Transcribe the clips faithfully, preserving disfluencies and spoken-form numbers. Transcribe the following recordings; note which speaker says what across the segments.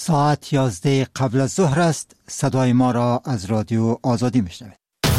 Speaker 1: ساعت یازده قبل از ظهر است. صدای ما را از رادیو آزادی میشنوید.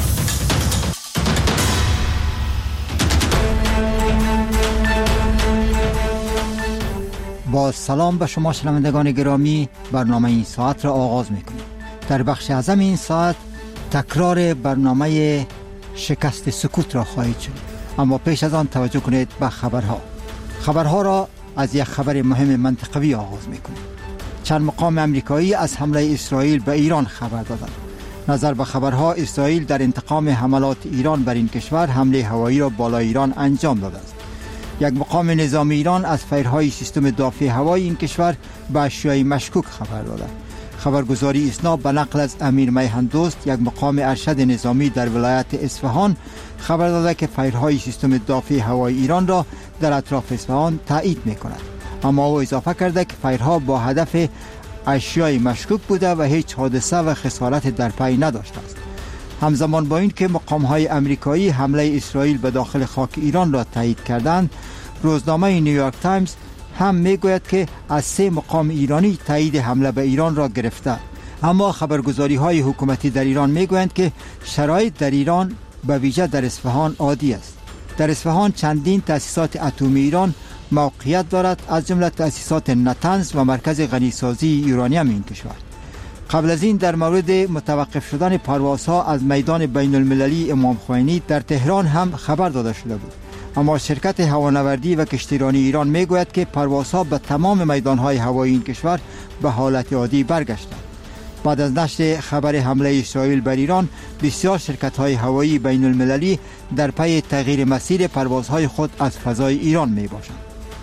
Speaker 1: با سلام به شما شنوندگان گرامی، برنامه این ساعت را آغاز میکنیم. در بخش اعظم این ساعت تکرار برنامه شکست سکوت را خواهید شنید، اما پیش از آن توجه کنید به خبرها. خبرها را از یک خبر مهم منطقوی آغاز میکنیم. چند مقام امریکایی از حمله اسرائیل به ایران خبر دادند. نظر به خبرها، اسرائیل در انتقام حملات ایران بر این کشور حمله هوایی را بالای ایران انجام داده است. یک مقام نظامی ایران از فیرهای سیستم دافع هوایی این کشور به اشیاء مشکوک خبر داده. خبرگزاری اسنا به نقل از امیر میهندوست، یک مقام ارشد نظامی در ولایت اصفهان، خبر داده که فیرهای سیستم دافع هوایی ایران را در اطراف اصفهان تایید می‌کند. اما او اضافه کرده که فیرها با هدف اشیاء مشکوک بوده و هیچ حادثه و خسارت در پی نداشته است. همزمان با این که مقام‌های امریکایی حمله اسرائیل به داخل خاک ایران را تایید کردند، روزنامه نیویورک تایمز هم میگوید که از سه مقام ایرانی تایید حمله به ایران را گرفته. اما خبرگزاری‌های حکومتی در ایران میگویند که شرایط در ایران به ویژه در اصفهان عادی است. در اصفهان چندین تأسیسات اتمی ایران موقعیت دارد، از جمله تأسیسات نتنز و مرکز غنیسازی یورانیم این کشور. قبل از این در مورد متوقف شدن پروازها از میدان بین المللی امام خمینی در تهران هم خبر داده شده بود، اما شرکت هوانوردی و کشتیرانی ایران میگوید که پروازها به تمام میدانهای هوایی این کشور به حالت عادی برگشتند. بعد از نشر خبر حمله اسرائیل بر ایران، بسیار شرکت‌های هوایی بین المللی در پی تغییر مسیر پروازهای خود از فضای ایران میباشند.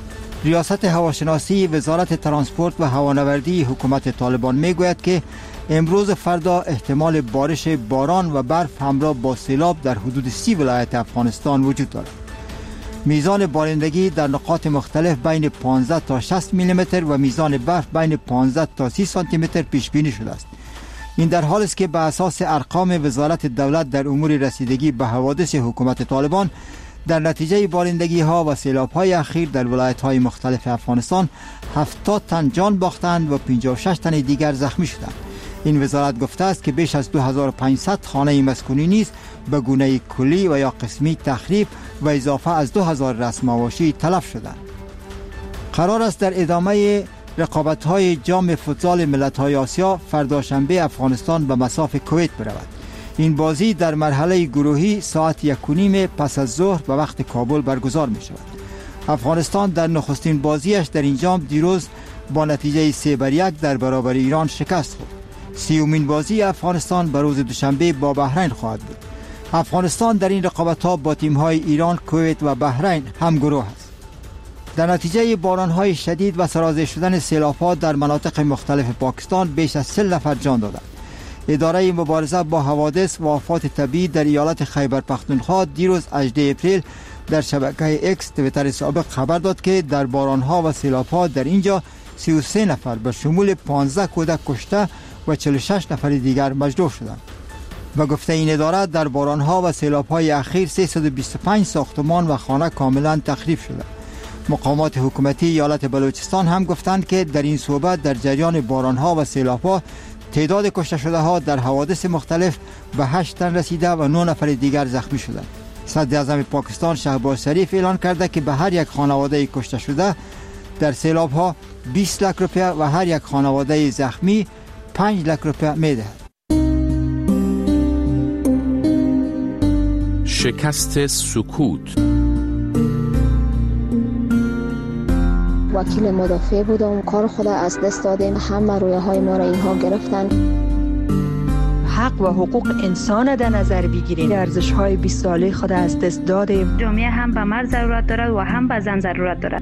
Speaker 1: ریاست هواشناسی وزارت ترانسپورت و هوانوردی حکومت طالبان میگوید که امروز و فردا احتمال بارش باران و برف همراه با سیلاب در حدود سی ولایت افغانستان وجود دارد. میزان بارندگی در نقاط مختلف بین پانزده تا شصت میلیمتر و میزان برف بین پانزده تا سی سانتی متر پیش بینی شده است. این در حالی است که به اساس ارقام وزارت دولت در امور رسیدگی به حوادث حکومت طالبان، در نتیجه بارندگی ها و سیلاب های اخیر در ولایت های مختلف افغانستان هفتاد تن جان باختند و پنجاه و شش تن دیگر زخمی شدند. این وزارت گفته است که بیش از دو هزار و پانصد خانه مسکونی نیز به گونه کلی و یا قسمی تخریب و اضافه از دو هزار رسم آواشی تلف شدند. قرار است در ادامه رقابت‌های جام فوتزال ملت‌های آسیا فردا شنبه افغانستان به مصاف کویت برود. این بازی در مرحله گروهی ساعت یک و نیم پس از ظهر به وقت کابل برگزار می شود. افغانستان در نخستین بازیش در این جام دیروز با نتیجه سه بر یک در برابر ایران شکست خورد. سیومین بازی افغانستان به روز دوشنبه با بحرین خواهد بود. افغانستان در این رقابت‌ها با تیم‌های ایران، کویت و بحرین هم گروه است. در نتیجه باران‌های شدید و سرازیر شدن سیلاب‌ها در مناطق مختلف پاکستان بیش از سه نفر جان دادند. اداره مبارزه با حوادث و آفات طبیعی در ایالت خیبر پختونخوا دیروز هجدهم اپریل در شبکه اکس توییتر سابق خبر داد که در باران‌ها و سیلاب‌ها در اینجا سی و سه نفر به شمول پانزده کودک کشته و چهل و شش نفر دیگر مجروح شدند. و گفته این اداره در باران‌ها و سیلاب‌های اخیر سیصد و بیست و پنج ساختمان و خانه کاملا تخریب شده. مقامات حکومتی ایالت بلوچستان هم گفتند که در این صوبت در جریان باران‌ها و سیلاب‌ها تعداد کشته شده ها در حوادث مختلف به هشت تن رسیده و نه نفر دیگر زخمی شدند. صدر اعظم پاکستان شهباز شریف اعلان کرده که به هر یک خانواده کشته شده در سیلاب ها بیست لک روپیه و هر یک خانواده زخمی پنج لک روپیه میدهد.
Speaker 2: شکست سکوت.
Speaker 3: وکیل مدافع بودم، کار خود از دست دادیم، همه رویه های ما را اینها گرفتن.
Speaker 4: حق و حقوق انسان در نظر بگیریم، ارزش های بیست ساله خود از دست دادیم.
Speaker 5: جامعه هم به مرد ضرورت دارد و هم به زن ضرورت دارد.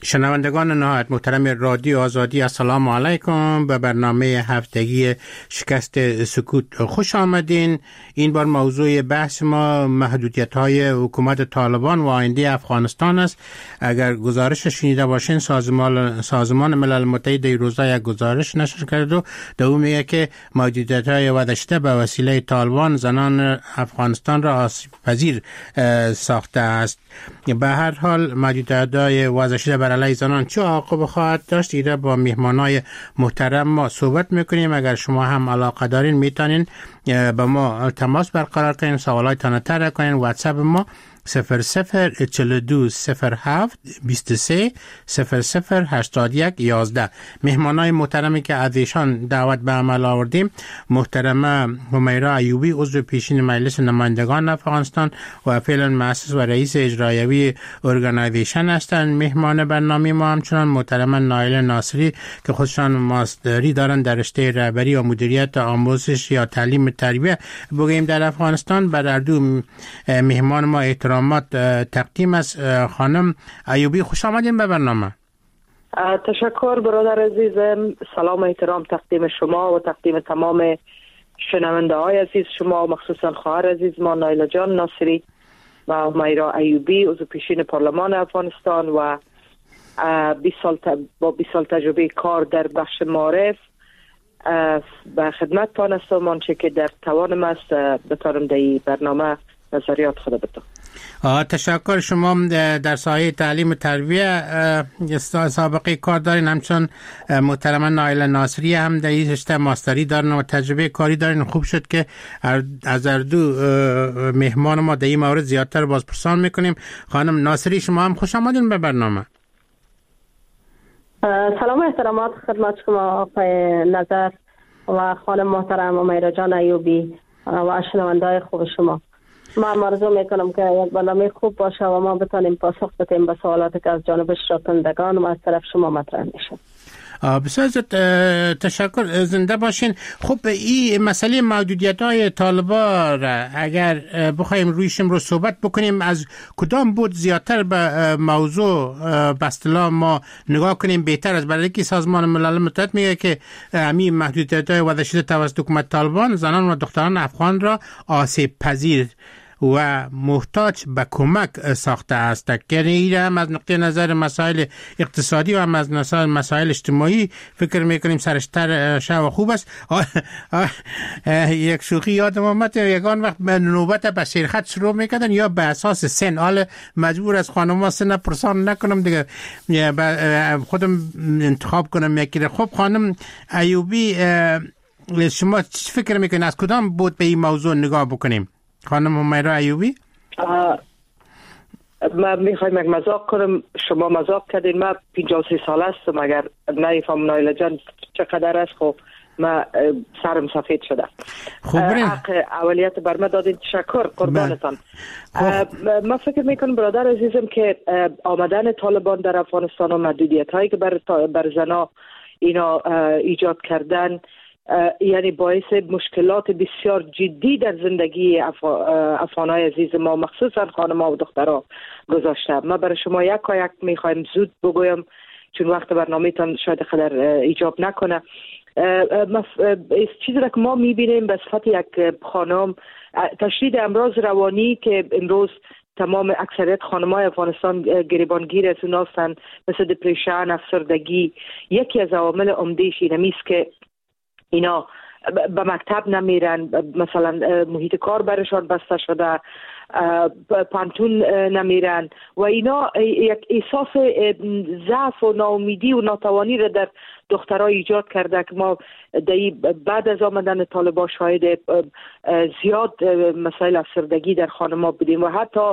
Speaker 6: شنوندگان نهایت محترم رادیو آزادی، السلام علیکم. به برنامه هفتگی شکست سکوت خوش آمدین. این بار موضوع بحث ما محدودیت های حکومت طالبان و آینده افغانستان است. اگر گزارش شنیده باشین، سازمان سازمان ملل متحد در روزا یک گزارش نشر کرد و در اون میگه که محدودیت های واداشته به وسیله طالبان زنان افغانستان را آسیب پذیر ساخته است. به هر حال محدودیت های واداشته بر علیه زنان چه عواقب خواهد داشت؟ ایره با میهمانای محترم ما صحبت میکنیم. اگر شما هم علاقه دارین میتونین با ما تماس برقرار کنین، سوالایتان طرح کنین. واتساپ ما صفر صفر چهل و دو صفر هفت بیست و سه صفر صفر هشتاد و یک یازده. مهمانای محترمی که از ایشان دعوت به عمل آوردیم، محترمه همیرا ایوبی، عضو پیشین مجلس نمایندگان افغانستان و فعلا مؤسس و رئیس اجرایی ارگانایزیشن هستند. مهمان برنامه ما همچنان محترمه نایله ناصری که خودشان ماستری دارند در رشته رهبری و مدیریت آموزش یا تعلیم تربیه بگیم در افغانستان. بر هر دو مهمان ما احترام تقدیم از خانم ایوبی. خوش آمدین به برنامه.
Speaker 7: تشکر برادر عزیزم. سلام و احترام تقدیم شما و تقدیم تمام شنونده های عزیز شما، مخصوصا خواهر عزیز ما نایله جان ناصری و همیرا ایوبی، عضو پیشین پارلمان افغانستان و بیست سال با بیست سال تجربه کار در بخش معارف. به خدمت تان هستم، آنچه که در توانم است بتانم در این برنامه نظریات خود بتم.
Speaker 6: تشکر. شما در سایه تعلیم و تربیه سابقه کار دارین، همچون محترمه نایله ناصری هم در این رشته ماستری دارن و تجربه کاری دارین. خوب شد که از هر دو مهمان ما در این مورد زیادتر بازپرسان میکنیم. خانم ناصری شما هم خوش آمدین به برنامه.
Speaker 8: سلام و احترامات خدمت شما آقای نظر و خانم محترم همیرا جان ایوبی و شنونده‌های خوب شما. من آرزو میکنم که یک برنامه خوب باشه و ما بتانیم پاسخ بدیم به سوالاتی که از جانب شنوندگان و از طرف شما مطرح میشه.
Speaker 6: بسیار تشکر، زنده باشین. خب این مسئله محدودیت های طالبان اگر بخوایم رویشم رو صحبت بکنیم، از کدام بود زیادتر به موضوع به اصطلاح ما نگاه کنیم بهتر است؟ برای که سازمان ملل متحد میگه که همین محدودیت های وضع شده توسط حکومت طالبان زنان و دختران افغان را آسیب پذیر و محتاج به کمک ساخته است. که این هم از نقطه نظر مسائل اقتصادی و هم از نظر مسائل اجتماعی فکر میکنیم سرشتر شو و خوب است. یک شوخی یادم آمد، یکان وقت نوبت به شرخط شروع میکردن یا به اساس سن، حال مجبور از خانم سن پرسان نکنم دیگه، خودم انتخاب کنم یکی. خب خانم ایوبی شما چی فکر میکنید؟ از کدام بود به این موضوع نگاه بکنیم؟ خانم همیرا ایوبی.
Speaker 7: من میخوایم یک مذاق کنم، شما مذاق کردین. من پنجاه و سه سال هستم، اگر نایفهم نایله جان چقدر است خب من سرم سفید شده.
Speaker 6: خوب
Speaker 7: حق اولیت بر من دادین، تشکر قربانتان. من فکر میکنم برادر عزیزم که آمدن طالبان در افغانستان و محدودیت هایی که بر, بر زنا اینا ایجاد کردن یعنی باعث مشکلات بسیار جدی در زندگی افغانای عزیز ما، مخصوصا خانم‌ها و دخترها گذاشته. ما برای شما یک یک میخوایم زود بگویم چون وقت برنامه‌تان شاید خدر ایجاب نکنه. چیزی که ما میبینیم به صفت یک خانم، تشدید امراض روانی که امروز تمام اکثریت خانم‌های افغانستان گریبانگیر از اون هستند، مثل دپرشن، افسردگی. یکی از عوامل عمده‌اش اینه که اینا به مکتب نمیرن، مثلا محیط کار برشان بسته شده، پانتون نمیرن و اینا یک احساس ضعف و ناامیدی و ناتوانی را در دخترها ایجاد کرده که ما بعد از آمدن طالبان شاهد زیاد مسائل افسردگی در خانم‌ها بودیم و حتی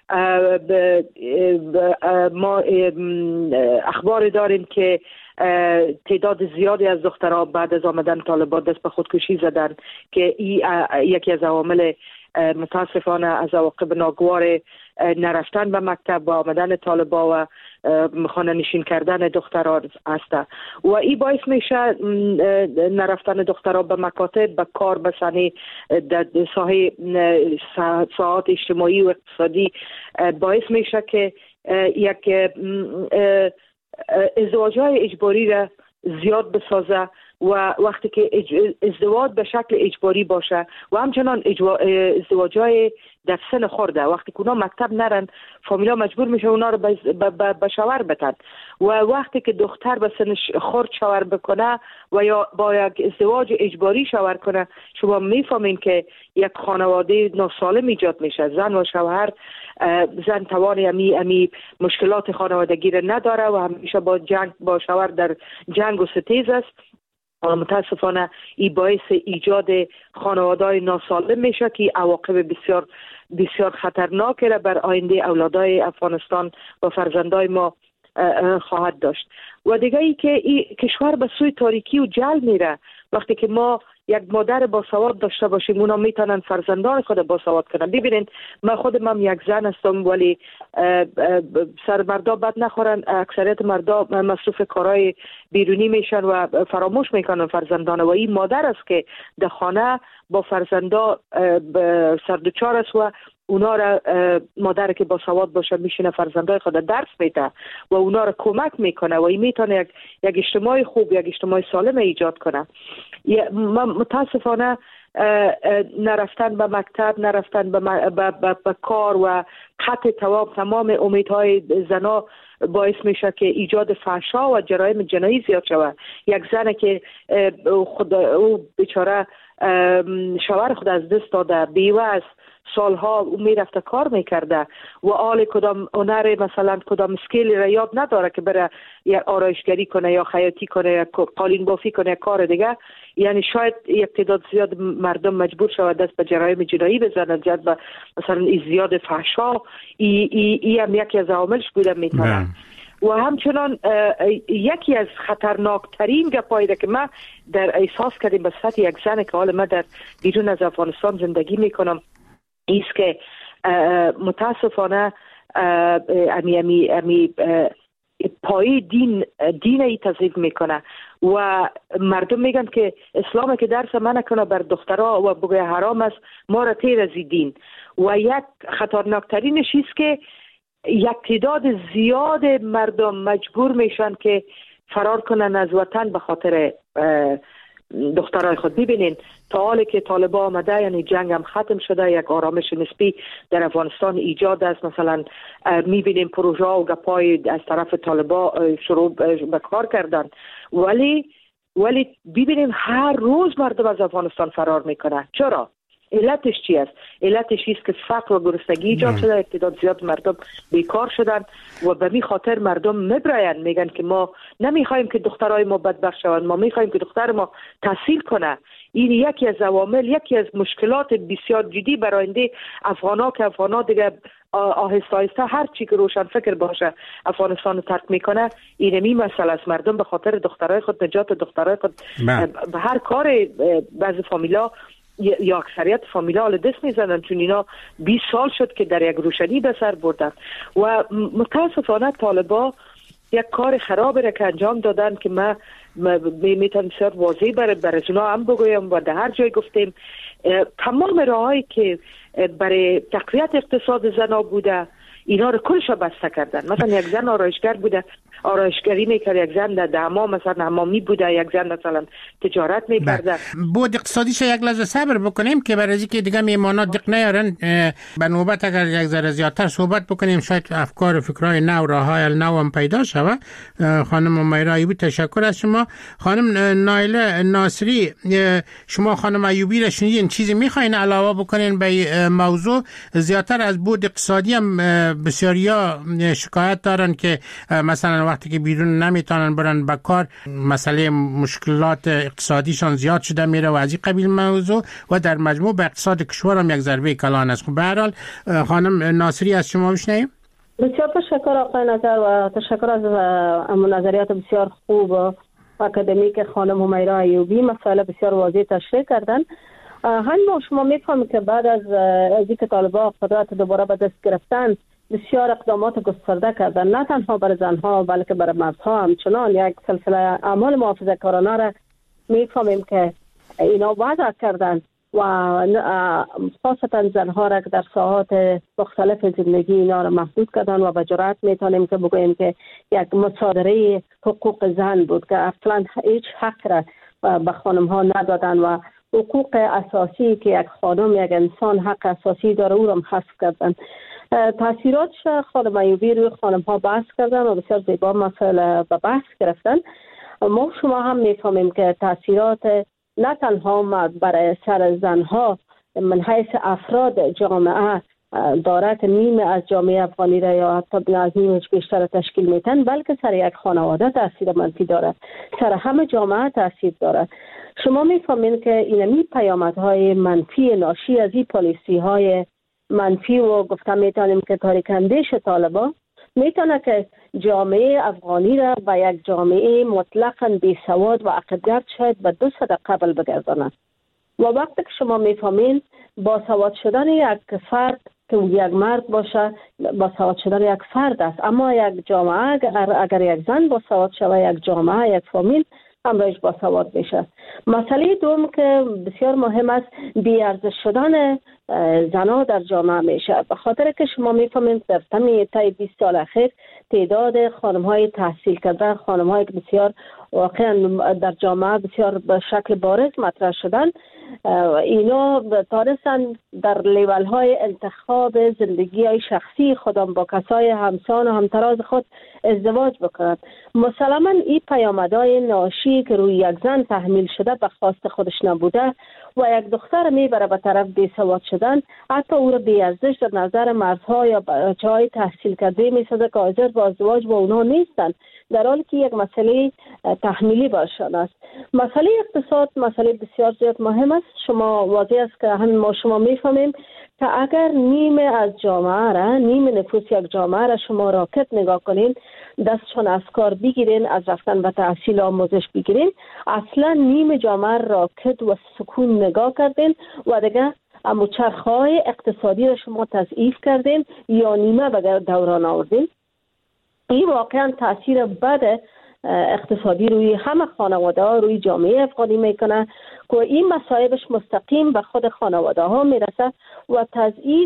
Speaker 7: ما اخبار داریم که تعداد زیادی از دخترها بعد از آمدن طالبان دست به خودکشی زدن که این یکی از عوامل متاسفانه از عواقب ناگوار نرفتن به مکتب و آمدن طالبان و خانه نشین کردن دخترها است و این باعث میشه نرفتن دخترها به مکاتب، به کار، به صحنه در ساحه ساعات اجتماعی و اقتصادی باعث میشه که یک ازدواج‌های اجباری را زیاد بسازه و وقتی که ازدواج به شکل اجباری باشه و همچنان ازدواج‌های در سن خورده وقتی که اونا مکتب نرن فامیلا مجبور میشه اونا رو به شوهر بدن و وقتی که دختر به سن خورد شوهر بکنه و یا با یک ازدواج اجباری شوهر کنه شما میفهمین که یک خانواده ناسالم ایجاد میشه. زن و شوهر زن توان امی امی مشکلات خانوادگی را نداره و همیشه با جنگ با شوهر در جنگ و ستیز است. متاسفانه این باعث ایجاد خانواده‌های ناسالم میشه که عواقب بسیار بسیار خطرناکی را بر آینده اولادای افغانستان و فرزندای ما خواهد داشت. و دیگه ای که این کشور به سوی تاریکی و جهل میره. وقتی که ما یک مادر باسواد داشته باشیم اونا میتونن فرزندان خود باسواد کنن. ببینید من خودم هم یک زن هستم ولی سر مردا بد نخورن. اکثریت مردا مصروف کارهای بیرونی میشن و فراموش میکنن فرزندان و این مادر است که در خانه با فرزندا سردوچار است و اونا را مادر که با سواد باشه میشینه فرزندای خود درس میده و اونا را کمک میکنه و این میتونه یک, یک اجتماع خوب یک اجتماع سالم ایجاد کنه. متاسفانه نرفتن به مکتب نرفتن به, به, به, به کار و قطع تواب تمام امیدهای زنا باعث میشه که ایجاد فحشا و جرایم جنایی زیاد شود. یک زن که خود او بیچاره شوهر خود از دست داده بیوه است سالها او میرفته کار میکرده و آل کدام هنر مثلا کدام اسکیلی را یاد نداره که بره یا آرایشگری کنه یا خیاطی کنه یا قالین بافی کنه یا کار دیگه. یعنی شاید یک تعداد زیاد مردم مجبور شود دست به جرایم جنایی بزنن جد به مثلا زیاد فحشا. ای, ای, ای هم یکی از عواملش بوده میتونه. و همچنان یکی از خطرناکترین گپایی که من در احساس کردیم به سطح یک زن که حالا من در بیرون از افغانستان زندگی میکنم ایست که متاسفانه امی امی امی پای دین دین ای تضعیف میکنه و مردم میگن که اسلام که درس من نکنه بر دخترها و بگه حرام است ما را تیر از دین. و یک خطرناکترینش ایست که یک تعداد زیاد مردم مجبور میشن که فرار کنن از وطن به خاطر دخترای خود. ببینین تا حالی که طالبا آمده یعنی جنگ هم ختم شده یک آرامش نسبی در افغانستان ایجاد است. مثلا میبینیم پروژه و گپای از طرف طالبا شروع به کار کردن ولی ولی ببینیم هر روز مردم از افغانستان فرار میکنه. چرا؟ علتش چی است؟ علتش است که فقر و گرسنگی ایجاد شده. اقتدار زیاد مردم بیکار شدن و به می خاطر مردم میبراین میگن که ما نمیخوایم که دخترای ما بدبخت شوند ما میخوایم که دختر ما تحصیل کنه. این یکی از عوامل یکی از مشکلات بسیار جدی برای آینده افغانا که افغانا دیگه آهسته آهسته هر چی که روشن فکر باشه افغانستان رو ترک میکنه. اینمی مسئله است. مردم به خاطر دخترای خود نجات دخترای خود به هر کار بعضی فامیلا یا اکثریت فامیلا حال دست میزنن چون اینا بیست سال شد که در یک روشنی به سر بردن و متاسفانه طالبا یک کار خرابی را که انجام دادن که من میتونم بسیار واضح برای برای اونا هم بگویم و در هر جای گفتیم تمام راهایی که برای تقویت اقتصاد زنا بوده اینا رو کلش بسته کردن. مثلا یک زن آرایشگر بوده آرایشگری میکرد، یک زن در حمام مثلا حمامی بوده، یک زن مثلا تجارت میکرده.
Speaker 6: بود اقتصادیش یک لحظه صبر بکنیم که برای اینکه دیگه میمانا دق نیارن به نوبت اگر یک ذره زیادتر صحبت بکنیم شاید افکار و فکرهای نو راهای نو هم پیدا شود. خانم امیرا ایوبی تشکر از شما. خانم نایله ناصری شما خانم ایوبی را شنیدین چیزی میخواین علاوه بکنین به موضوع؟ زیادتر از بود اقتصادی هم بسیاریا شکایت دارن که مثلا وقتی که بیرون نمیتونن برن به کار مسئله مشکلات اقتصادیشان زیاد شده میره و از این قبیل موضوع و در مجموع به اقتصاد کشور هم یک ضربه کلان است. خب به هر حال خانم ناصری از شما بشنویم.
Speaker 8: بسیار تشکر آقای نظر و تشکر از نظریات بسیار خوب و اکادمیک خانم امیرا ایوبی. مسئله بسیار واضح تشریح کردن. همین شما میفهمید که بعد از از اینکه طالبان قدرت دوباره به دست گرفتن بسیار اقدامات گسترده کردن، نه تنها برای زنها بلکه برای مردها همچنان یک سلسله اعمال محافظه کارانه را میفهمیم که اینا وضع کردن و خاصتا زنها را که در ساحات مختلف زندگی اینا را محدود کردن و به جرات میتونیم که بگوییم که یک مصادره حقوق زن بود که اصلا هیچ حق را به خانم ها ندادن و حقوق اساسی که یک خانم یک انسان حق اساسی داره او را حذف کردن. تاثیراتش خانم ایوبی روی خانم ها بحث کردن و بسیار زیبا مسائل به بحث گرفتن. ما شما هم میفهمیم که تاثیرات نه تنها برای سر زنها من حیث افراد جامعه داره که نیم از جامعه افغانی را یا حتی از نیمش بیشتر تشکیل میتن، بلکه سر یک خانواده تاثیر منفی داره، سر همه جامعه تاثیر داره. شما میفهمین که اینمی پیامدهای منفی ناشی از این پالیسی های منفی و گفتم میتونیم که تاریک اندیش طالبان میتونه که جامعه افغانی را به یک جامعه مطلقاً بیسواد و عقب‌گرد شاید به دو صد قبل بگرداند. و وقتی که شما میفهمین باسواد شدن یک فرد که یک مرد باشه باسواد شدن یک فرد است، اما یک جامعه اگر, اگر یک زن باسواد شود یک جامعه یک فامیل همراهش باسواد میشه. مسئله دوم که بسیار مهم است بی‌ارزش شدن زنها در جامعه میشه، به خاطر که شما میفهمید در تمام طی بیست سال اخیر تعداد خانم های تحصیل کرده، خانم های که بسیار واقعا در جامعه بسیار به شکل بارز مطرح شدن، اینا تانستن در لیول های انتخاب زندگی های شخصی خودم با کسای همسان و همتراز خود ازدواج بکنند. مسلما این پیامدهای ناشی که روی یک زن تحمیل شده به خواست خودش نبوده و یک دختر میبره به طرف بیسواد شدن، حتی او را بی‌ارزش در نظر مردها یا بچه‌های تحصیل کرده میسازه که حاضر با ازدواج با اونها نیستن، در حالی که یک مسئله تحمیلی برشان است. مسئله اقتصاد مسئله بسیار زیاد مهم است. شما واضح است که هم ما شما میفهمیم که اگر نیمه از جامعه را نیمه نفوس یک جامعه را شما راکت نگاه کنین، دستشان از کار بگیرین، از رفتن به تحصیل آموزش بگیرین، اصلا نیمه جامعه راکت و سکون نگاه کردین و دیگه اما چرخهای اقتصادی را شما تضعیف کردین یا نیمه به دوران آوردین. این واقعا تاثیر بد اقتصادی روی همه خانواده ها، روی جامعه افغانی میکنه که این مصائبش مستقیم به خود خانواده ها میرسه و تضعیف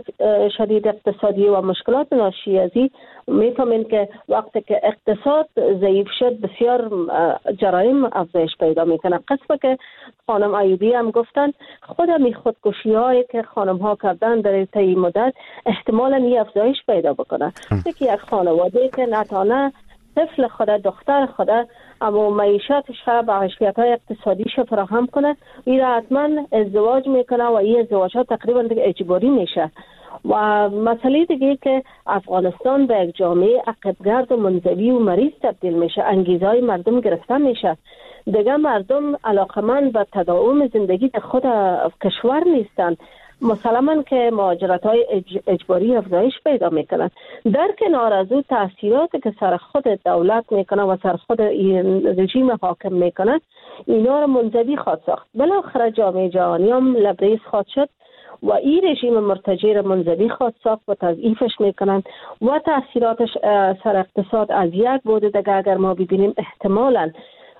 Speaker 8: شدید اقتصادی و مشکلات ناشی از این میفهمین که وقتی که اقتصاد ضعیف شد بسیار جرایم افزایش پیدا میکنه. قسمه که خانم ایوبی هم گفتن خود می خودکشی هایی که خانم ها کردن در طی مدت احتمالاً این افزایش پیدا بکنه. یکی یک خانواده که نتانه طفل خود دختر خود اما معیشتش به حیثیت‌های اقتصادیش فراهم کنه، این حتما ازدواج میکنه و این ازدواج ها تقریبا دیگه اجباری میشه. و مسئله دیگه که افغانستان به یک جامعه عقب‌گرد و منزوی و مریض تبدیل میشه، انگیزهای مردم گرفته میشه، دیگه مردم علاقمند به تداوم زندگی در خود کشور نیستن. مسلماً که مهاجرت های اج... اجباری افزایش پیدا میکنند. در کنار از او تاثیراتی که سر خود دولت میکنه و سر خود رژیم حاکم میکنه اینا را منزوی خواهد ساخت. بالاخره جامعه جهانی هم لبریز خواهد شد و این رژیم مرتجع را منزوی خواهد ساخت و تضعیفش میکنند و تاثیراتش سر اقتصاد از یک بود دیگه اگر ما ببینیم احتمالاً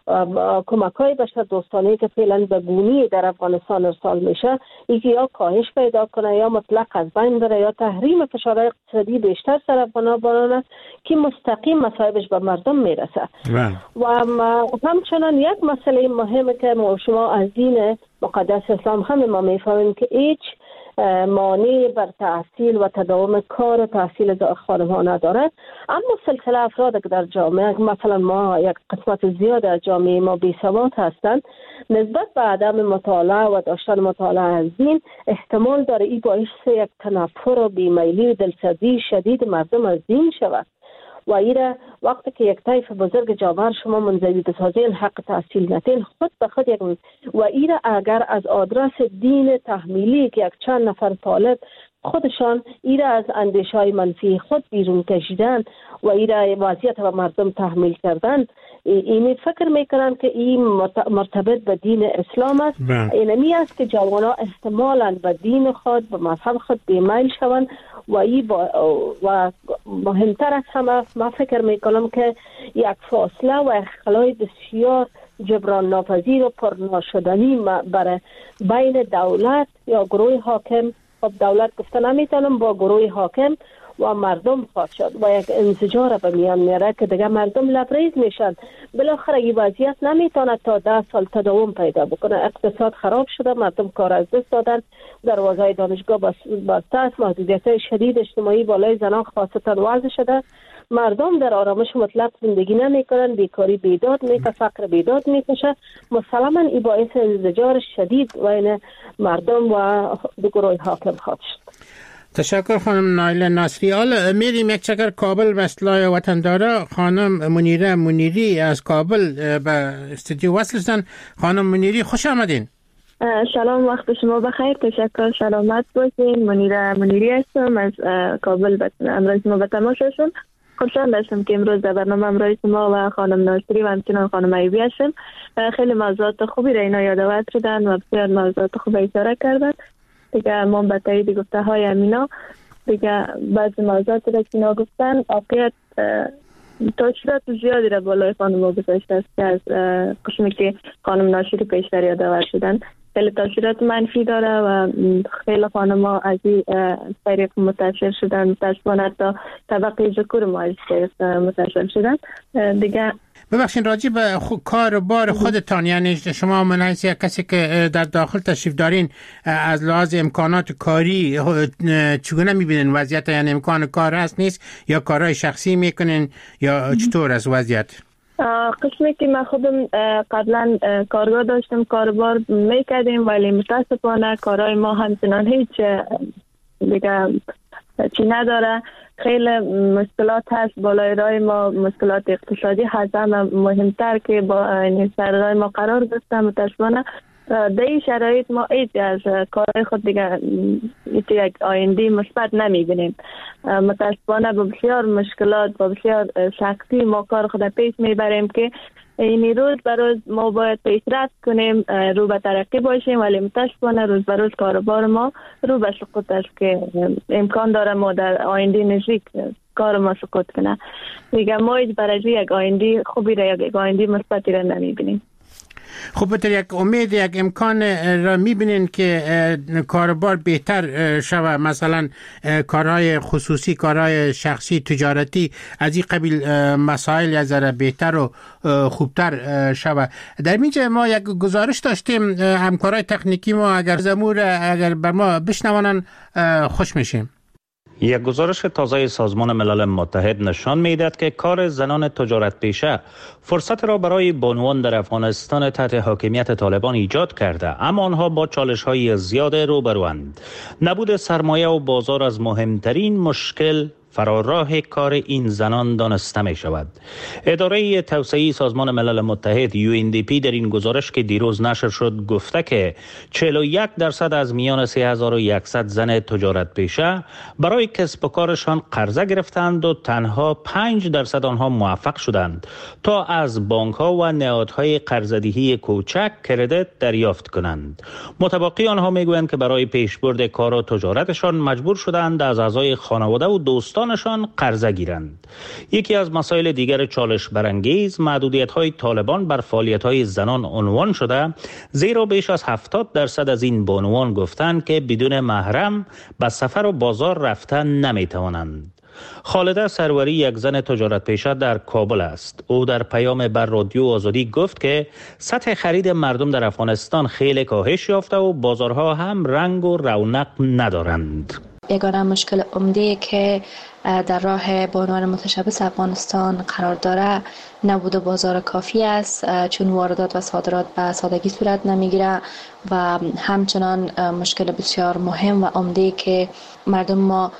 Speaker 8: کمک‌های بشر دوستانه که فعلا به گونی در افغانستان ارسال میشه یکی یا کاهش پیدا کنه یا مطلق از بین بره یا تحریم فشارهای اقتصادی بیشتر سر افغان‌ها بارانه که مستقیم مصائبش به مردم میرسه. و همچنان یک مسئله مهمه که ما شما از دین مقدس اسلام هم ما میفهمیم که هیچ مانع بر تحصیل و تداوم کار و تحصیل خانم ها ندارد، اما سلسله افراد که در جامعه مثلا ما یک قسمت زیاد از جامعه ما بیسواد هستند نسبت به عدم مطالعه و داشتن مطالعه از دین احتمال داره این باعث یک تنفر و بیمیلی و دلسردی شدید مردم از دین شود و ایره وقتی که یک طیف بزرگ جامعه شما منزوی بسازین حق تحصیل نتین خود به خود یک و ایره اگر از آدرس دین تحمیلی که یک چند نفر طالب خودشان ایره از اندیشهای منفی خود بیرون کشیدن و ایره وضعیت و مردم تحمیل کردن، این فکر میکنن که این مرتبط به دین اسلام است. اینمی است که جوانان احتمالاً به دین خود به مذهب خود بیمیل شوند و ای با و مهمتر از همه ما فکر میکنم که یک فاصله و اختلال بسیار جبران ناپذیر و پرناشدنی برای بین دولت یا گروه حاکم، خب دولت گفته نمیتونم، با گروه حاکم و مردم خواهد شد و یک انزجار به میان میاره که دیگه مردم لبریز میشن. بالاخره این وضعیت نمیتونه تا ده سال تداوم پیدا بکنه. اقتصاد خراب شده، مردم کار از دست دادن، دروازه دانشگاه بسته است، محدودیت شدید اجتماعی بالای زنان خاصتا وضع شده، مردم در آرامش مطلق زندگی نمیکنن، بیکاری بیداد میشه، فقر بیداد میشه. مسلما این باعث انزجار شدید بین مردم و گروه حاکم خواهد شد.
Speaker 6: تشکر خانم نایله ناصری. حالا میریم یک چکر کابل به اصطلاح وطندارا. خانم منیره منیری از کابل به استودیو وصل شدن. خانم منیری خوش آمدین.
Speaker 9: سلام، وقت شما بخیر. تشکر، سلامت باشین. منیره منیری هستم از کابل. امروز ما به تماشاشون خوشحال هستم که امروز در برنامه همراه شما و خانم ناصری و همچنان خانم ایوبی هستم. خیلی موضوعات خوبی را اینا یادآور شدن و بسیار موضوعات خوب اشاره کردن. دیگه ما به تایید گفته های امینا دیگه بعضی موضوعات را که اینا گفتن واقعیت تاثیرات زیادی را بالای خانم گذاشته است که از قسمی که خانم ناصری پیشتر یادآور شدن خیلی تاثیرات منفی داره و خیلی خانم ها از این طریق متاثر شدن. متاسفانه تا طبقه ذکور ما از طریق متاثر شدن. دیگه
Speaker 6: ببخشید راجع به کار و بار خودتان، یعنی شما من حیث کسی که در داخل تشریف دارین از لحاظ امکانات کاری چگونه میبینین وضعیت؟ یعنی امکان کار هست نیست یا کارهای شخصی میکنین یا چطور است وضعیت؟
Speaker 9: قسمی که من خودم قبلا کارگاه داشتم، کاربار میکردیم، ولی متاسفانه کارهای ما همچنان هیچ دیگه چی نداره. خیلی مشکلات هست بالای رای ما، مشکلات اقتصادی هست. اما مهمتر که با سر ما قرار گرفتم متاسفانه در این شرایط ما هیچ از کارهای خود دیگه یک آینده مثبت نمیبینیم. متاسفانه با بسیار مشکلات، با بسیار سختی ما کار خود پیش میبریم که این روز به روز ما باید پیشرفت کنیم، رو به ترقی باشیم، ولی متاسفانه روز به روز کاربار ما رو به سقوط است که امکان داره ما در آینده نزدیک کار ما سقوط کنه. دیگه ما هیچ برای یک آینده خوبی را، یک آینده مثبتی را نمیبینیم.
Speaker 6: خب بطور یک امید، یک امکان را میبینین که کاربار بهتر شوه، مثلا کارهای خصوصی، کارهای شخصی، تجارتی، از این قبیل مسائل از ذره بهتر و خوبتر شوه؟ در اینجا ما یک گزارش داشتیم، همکارای تکنیکی ما اگر زمور اگر بر ما بشنوانن خوش میشیم.
Speaker 10: یک گزارش تازه سازمان ملل متحد نشان می‌دهد که کار زنان تجارت پیشه فرصت را برای بانوان در افغانستان تحت حاکمیت طالبان ایجاد کرده، اما آنها با چالش‌های زیاد روبروند. نبود سرمایه و بازار از مهمترین مشکل فراراه کار این زنان دانسته می شود. اداره توسعه سازمان ملل متحد یو ان دی پی در این گزارش که دیروز نشر شد گفته که چهل و یک درصد از میان سه هزار و صد زن تجارت پیشه برای کسب و کارشان قرضه گرفتند و تنها پنج درصد آنها موفق شدند تا از بانک ها و نهادهای قرضه‌دهی کوچک کردیت دریافت کنند. متبقی آنها می گویند که برای پیشبرد کار و تجارتشان مجبور شدند از اعضای خانواده و دوستان نشان قرضه گیرند. یکی از مسائل دیگر چالش برانگیز محدودیت‌های طالبان بر فعالیت‌های زنان عنوان شده، زیرا بیش از هفتاد درصد از این بانوان گفتند که بدون محرم به سفر و بازار رفتن نمی‌توانند. خالده سروری یک زن تجارت پیشه در کابل است. او در پیام بر رادیو آزادی گفت که سطح خرید مردم در افغانستان خیلی کاهش یافته و بازارها هم رنگ و رونق ندارند.
Speaker 11: یگانه مشکل عمده که در راه بانوان متشبث افغانستان قرار داره نبود بازار کافی است، چون واردات و صادرات به سادگی صورت نمیگیره و همچنان مشکل بسیار مهم و عمده که مردم ما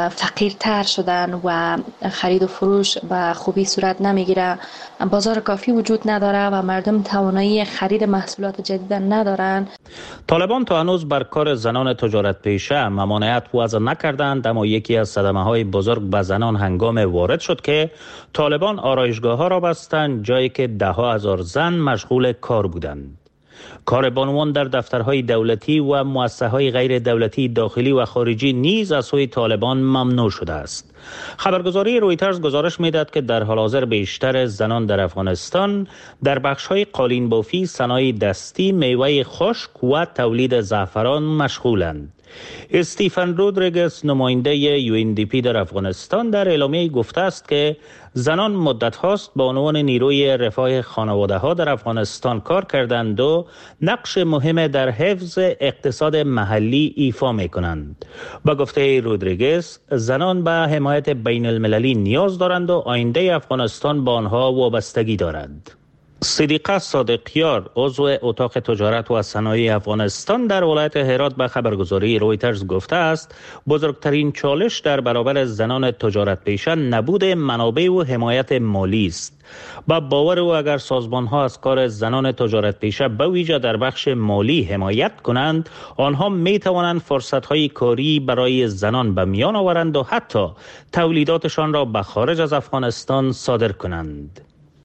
Speaker 11: فقیرتر شدن و خرید و فروش به خوبی صورت نمیگیره. بازار کافی وجود نداره و مردم توانایی خرید محصولات جدید ندارن.
Speaker 10: طالبان تا هنوز بر کار زنان تجارت پیشه ممانعت وضع نکردند، اما یکی از صدمه های بزرگ به زنان هنگام وارد شد که طالبان آرایشگاه ها را بستند، جایی که ده ها هزار زن مشغول کار بودند. کار بانوان در دفترهای دولتی و مؤسسه‌های غیر دولتی داخلی و خارجی نیز از سوی طالبان ممنوع شده است. خبرگزاری رویترز گزارش می‌دهد که در حال حاضر بیشتر زنان در افغانستان در بخش‌های قالین بافی، صنایع دستی، میوه خشک و تولید زعفران مشغولند. استیفن رودریگز نماینده یو ان دی پی در افغانستان در اعلامیه گفته است که زنان مدت هاست به عنوان نیروی رفاه خانواده ها در افغانستان کار کردند و نقش مهم در حفظ اقتصاد محلی ایفا می کنند. با گفته رودریگز زنان به حمایت بین المللی نیاز دارند و آینده افغانستان با آنها وابستگی دارد. صدیقه صادقیار عضو اتاق تجارت و صنایع افغانستان در ولایت هرات به خبرگزاری رویترز گفته است بزرگترین چالش در برابر زنان تجارت پیشه نبود منابع و حمایت مالی است. با باور او اگر سازمان ها از کار زنان تجارت پیشه به ویژه در بخش مالی حمایت کنند، آنها می توانند فرصت های کاری برای زنان به میان آورند و حتی تولیداتشان را به خارج از افغانستان صادر کنند.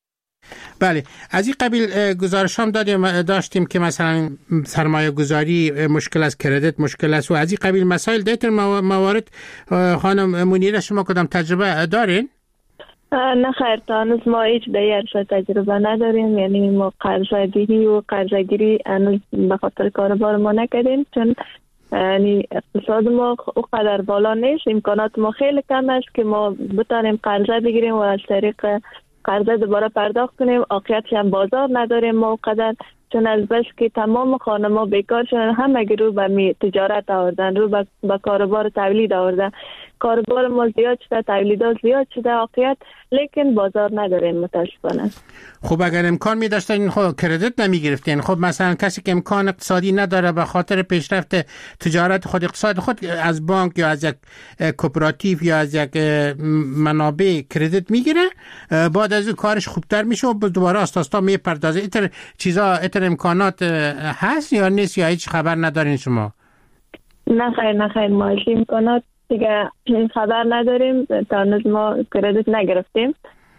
Speaker 6: بله، از این قبیل گزارش هم دادیم داشتیم که مثلا سرمایه گذاری مشکل است، کردیت مشکل است و از این قبیل مسائل دیتر موارد. خانم منیره شما کدام تجربه دارین؟
Speaker 9: نه خیر، تا هنوز ما هیچ دیگر تجربه نداریم. یعنی ما قرضه دهی و قرضه گیری هنوز به خاطر کاربار ما نکردیم، چون یعنی اقتصاد ما اونقدر بالا نیست، امکانات ما خیلی کم است که ما بتانیم قرضه بگیریم و از طریق قرضه دوباره پرداخت کنیم. واقعیتش هم بازار نداریم ما اونقدر، چون از بس که تمام خانم‌ها بیکار شدن، همه رو به تجارت آوردن، رو به کاروبار تولید آوردن. کاروبار ما زیاد شده، تولیدات زیاد شده واقعیت، لیکن بازار نداریم متاسفانه.
Speaker 6: خب اگر امکان می داشتین خب کردیت نمی گرفتین. خب مثلا کسی که امکان اقتصادی نداره به خاطر پیشرفت تجارت خود، اقتصاد خود، از بانک یا از یک کوپراتیو یا از یک منابع کردیت میگیره، بعد از اون کارش خوبتر میشه و دوباره استاستا میپردازه. ایتر چیزا، ایتر امکانات هست یا نیست یا هیچ خبر ندارین شما؟
Speaker 9: نه خیر نه خیر، ما هیچ امکانات دیگه خبر نداریم. تا هنوز ما کردیت نگرفتیم،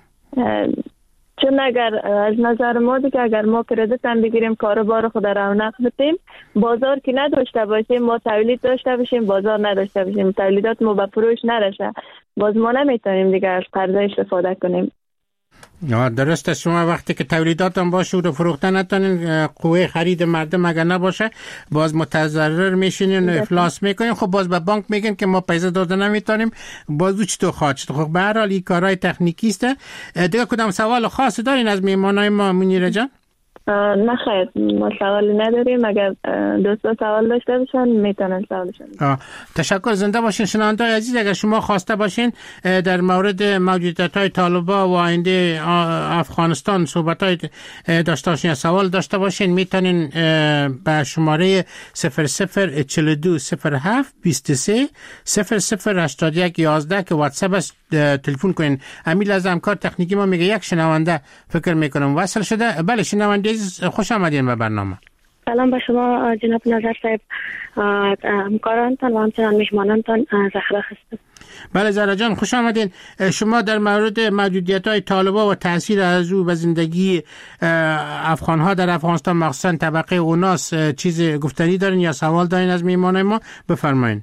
Speaker 9: چون اگر از نظر ما دیگه اگر ما کردیت هم بگیریم کاروبار خود رونق بدیم، بازار که نداشته باشیم، ما تولید داشته باشیم بازار نداشته باشیم، تولیدات ما به فروش نرسه، باز ما نمیتونیم دیگه از قرضه استفاده کنیم.
Speaker 6: درسته، شما وقتی که تولیداتم باشه و فروختن نتونین، قوه خرید مردم اگر نباشه، باز متضرر میشین و افلاس میکنین. خب باز به بانک میگن که ما پیسه داده نمیتونیم، باز او چطور خواهد شد؟ خب به هر حال این کارهای تکنیکی است. دیگه کدام سوال خاصی دارین از میهمانای ما منیره جان؟
Speaker 9: نه خیر، ما سوالی نداریم. اگر دوستا سوال داشته باشن میتونن سوالشون.
Speaker 6: تشکر، زنده باشین. شنوندگان عزیز، اگر شما خواسته باشین در مورد موجودیت‌های طالبان و آینده افغانستان صحبت‌های داشته باشین یا سوال داشته باشین، میتونین به شماره صفر صفر چهل و دو صفر هفت بیست و سه صفر صفر هشتاد و یک یازده که واتساپ است تلفن کنین. امیل از همکار تکنیکی ما میگه یک شنونده فکر میکنم وصل شده. بله شنونده خوش آمدین به برنامه.
Speaker 12: سلام به شما جناب نظر صاحب، همکارانتان و همچنان میهمانانتان. زهرا هستم.
Speaker 6: بله زهرا جان خوش آمدین. شما در مورد موجودیت‌های طالبان و تاثیر از او به زندگی افغان‌ها در افغانستان مخصوصا طبقه اوناس چیز گفتنی دارین یا سوال دارین از میهمانای ما؟ بفرمایید.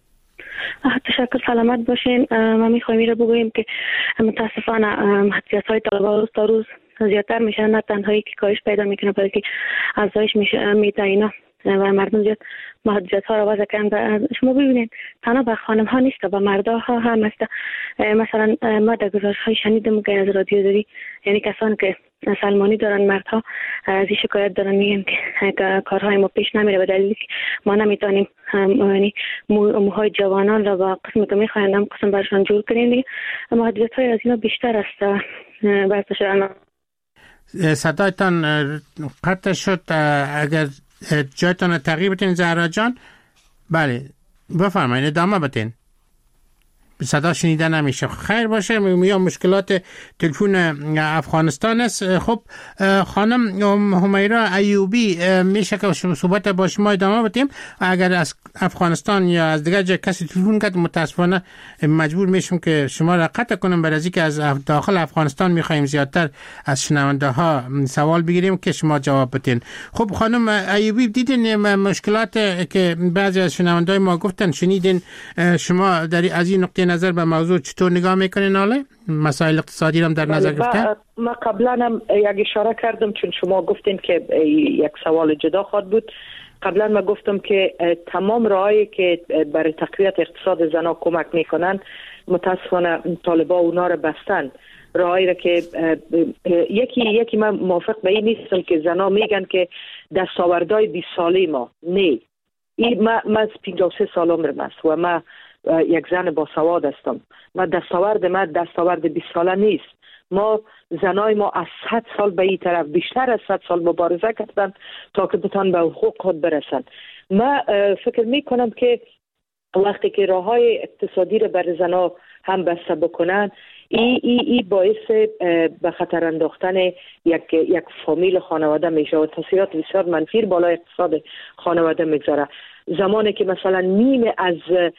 Speaker 12: تشکر، سلامت باشین. ما میخوایم رو بگوییم که متاسفانه محدودیت‌های طالبان روز تا روز زیادتر میشه، نه تنهایی که کاهش پیدا میکنه بلکه افزایش میشه میتونه و مردم زیاد محدودیت ها را وضع کردن. شما ببینید تنها به خانم ها نیست، به مردا ها هم است. مثلا ما در گزارش های شنیدیم که از رادیو داری، یعنی کسانی که سلمانی دارن مردها از این شکایت دارن، میگن که کارهای ما پیش نمیره به دلیلی که ما نمیتونیم یعنی موهای جوانان را با قسمی که میخواین هم قسم برشان جور کنیم. دیگه محدودیت های از اینا بیشتر است. برسه شدن
Speaker 6: صدایتان قطع شد، اگر جایتان تغییر بتین زهرا جان. بله بفرمایید ادامه بتین. صدا شنیده نمیشه. خیر باشه، یا مشکلات تلفن افغانستان است. خب خانم همیرا ایوبی، میشه که صحبت با شما ادامه بدیم؟ اگر از افغانستان یا از دیگر جای کسی تلفن کرد متاسفانه مجبور میشم که شما را قطع کنم، برای اینکه از داخل افغانستان میخوایم زیادتر از شنونده ها سوال بگیریم که شما جواب بدین. خب خانم ایوبی، دیدین مشکلات که بعضی از شنونده ما گفتن، شنیدین شما در از این نقطه نظر به موضوع چطور نگاه میکنین؟ حالا مسائل اقتصادی هم در نظر گرفته.
Speaker 7: ما قبلا هم یک اشاره کردم، چون شما گفتین که یک سوال جدا خواهد بود. قبلا ما گفتم که تمام راهایی که برای تقویت اقتصاد زنان کمک میکنن متاسفانه طالبان اونا رو بستن. راهایی را که یکی یکی من موافق به این نیستم که زنان میگن که دستاوردهای بیست ساله ما نه. این ما ما پنجاه و سه سال عمرم است و ما یک زن با سواد هستم. ما دستاورد ما دستاورد بیست ساله نیست. ما زنای ما از صد سال به این طرف، بیشتر از صد سال مبارزه کردن تا که بتان به حقوق خود برسن. ما فکر می کنم که وقتی که راههای اقتصادی را بر زنا هم بسته بکنن، ای ای ای باعث به خطر انداختن یک یک فامیل خانواده میشه و تاثیرات بسیار منفی بالای اقتصاد خانواده میگذاره. زمانی که مثلا نیمه از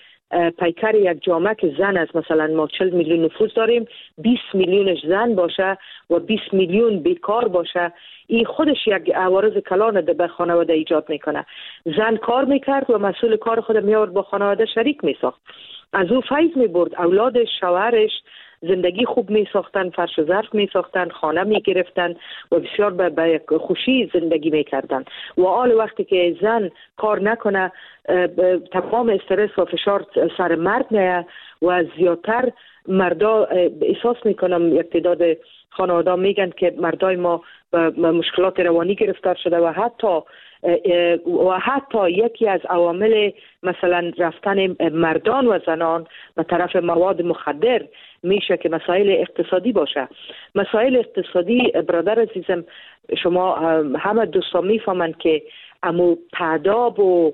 Speaker 7: پیکر یک جامعه که زن است، مثلا ما چهل میلیون نفوس داریم، بیست میلیونش زن باشه و بیست میلیون بیکار باشه، این خودش یک عوارض کلان به خانواده ایجاد میکنه. زن کار میکرد و مسئول کار خود میآورد با خانواده شریک میساخت، از او فیض میبرد، اولادش، شوهرش زندگی خوب می ساختن، فرش و ظرف می ساختن، خانه می گرفتن و بسیار به, به خوشی زندگی می کردن. و حال وقتی که زن کار نکنه، تمام استرس و فشار سر مرد میه و زیادتر مردا احساس میکنم یک تعداد خانواده میگن که مردای ما به مشکلات روانی گرفتار شده و حتی و حتی یکی از عوامل مثلا رفتن مردان و زنان به طرف مواد مخدر میشه که مسائل اقتصادی باشه. مسائل اقتصادی برادر عزیزم، شما همه دوستان میفهمند که امو تعداب و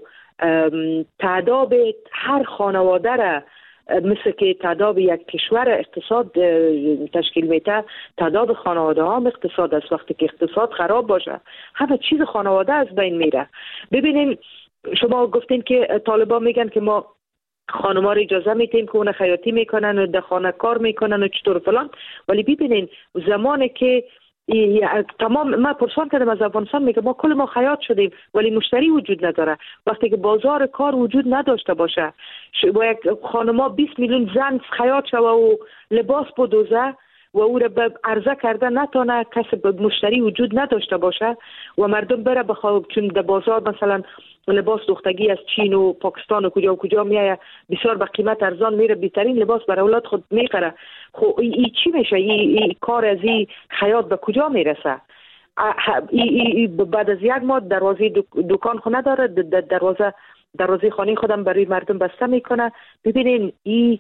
Speaker 7: تعداب هر خانواده را مثل که تعداب یک کشور اقتصاد تشکیل میده، تعداب خانواده هم اقتصاد است. وقتی که اقتصاد خراب باشه همه چیز خانواده از بین میره. ببینیم شما گفتین که طالبان میگن که ما خانم‌ها رو اجازه میدیم که اون خیاطی میکنن و در خانه کار میکنن و چطور فلان، ولی ببینین زمانی که تمام ما پرسان کردم از افغانستان، میگه ما کل ما خیاط شدیم ولی مشتری وجود نداره. وقتی که بازار کار وجود نداشته باشه و یک خانما بیست میلیون زن خیاط شوه و لباس بدوزه و او را به عرضه کرده نتانه، کسی به مشتری وجود نداشته باشه و مردم بره بخواه، چون در بازار مثلا لباس دختگی از چین و پاکستان و کجا و کجا میایه بسیار به قیمت ارزان میره، بهترین لباس برای اولاد خود میخره. خب این ای چی میشه؟ این ای کار از این خیاط به کجا میرسه؟ ای ای بعد از یک ماه دروازه دکان خونه داره، دروازه دروازه خانه خودم برای مردم بسته میکنه. ببینین این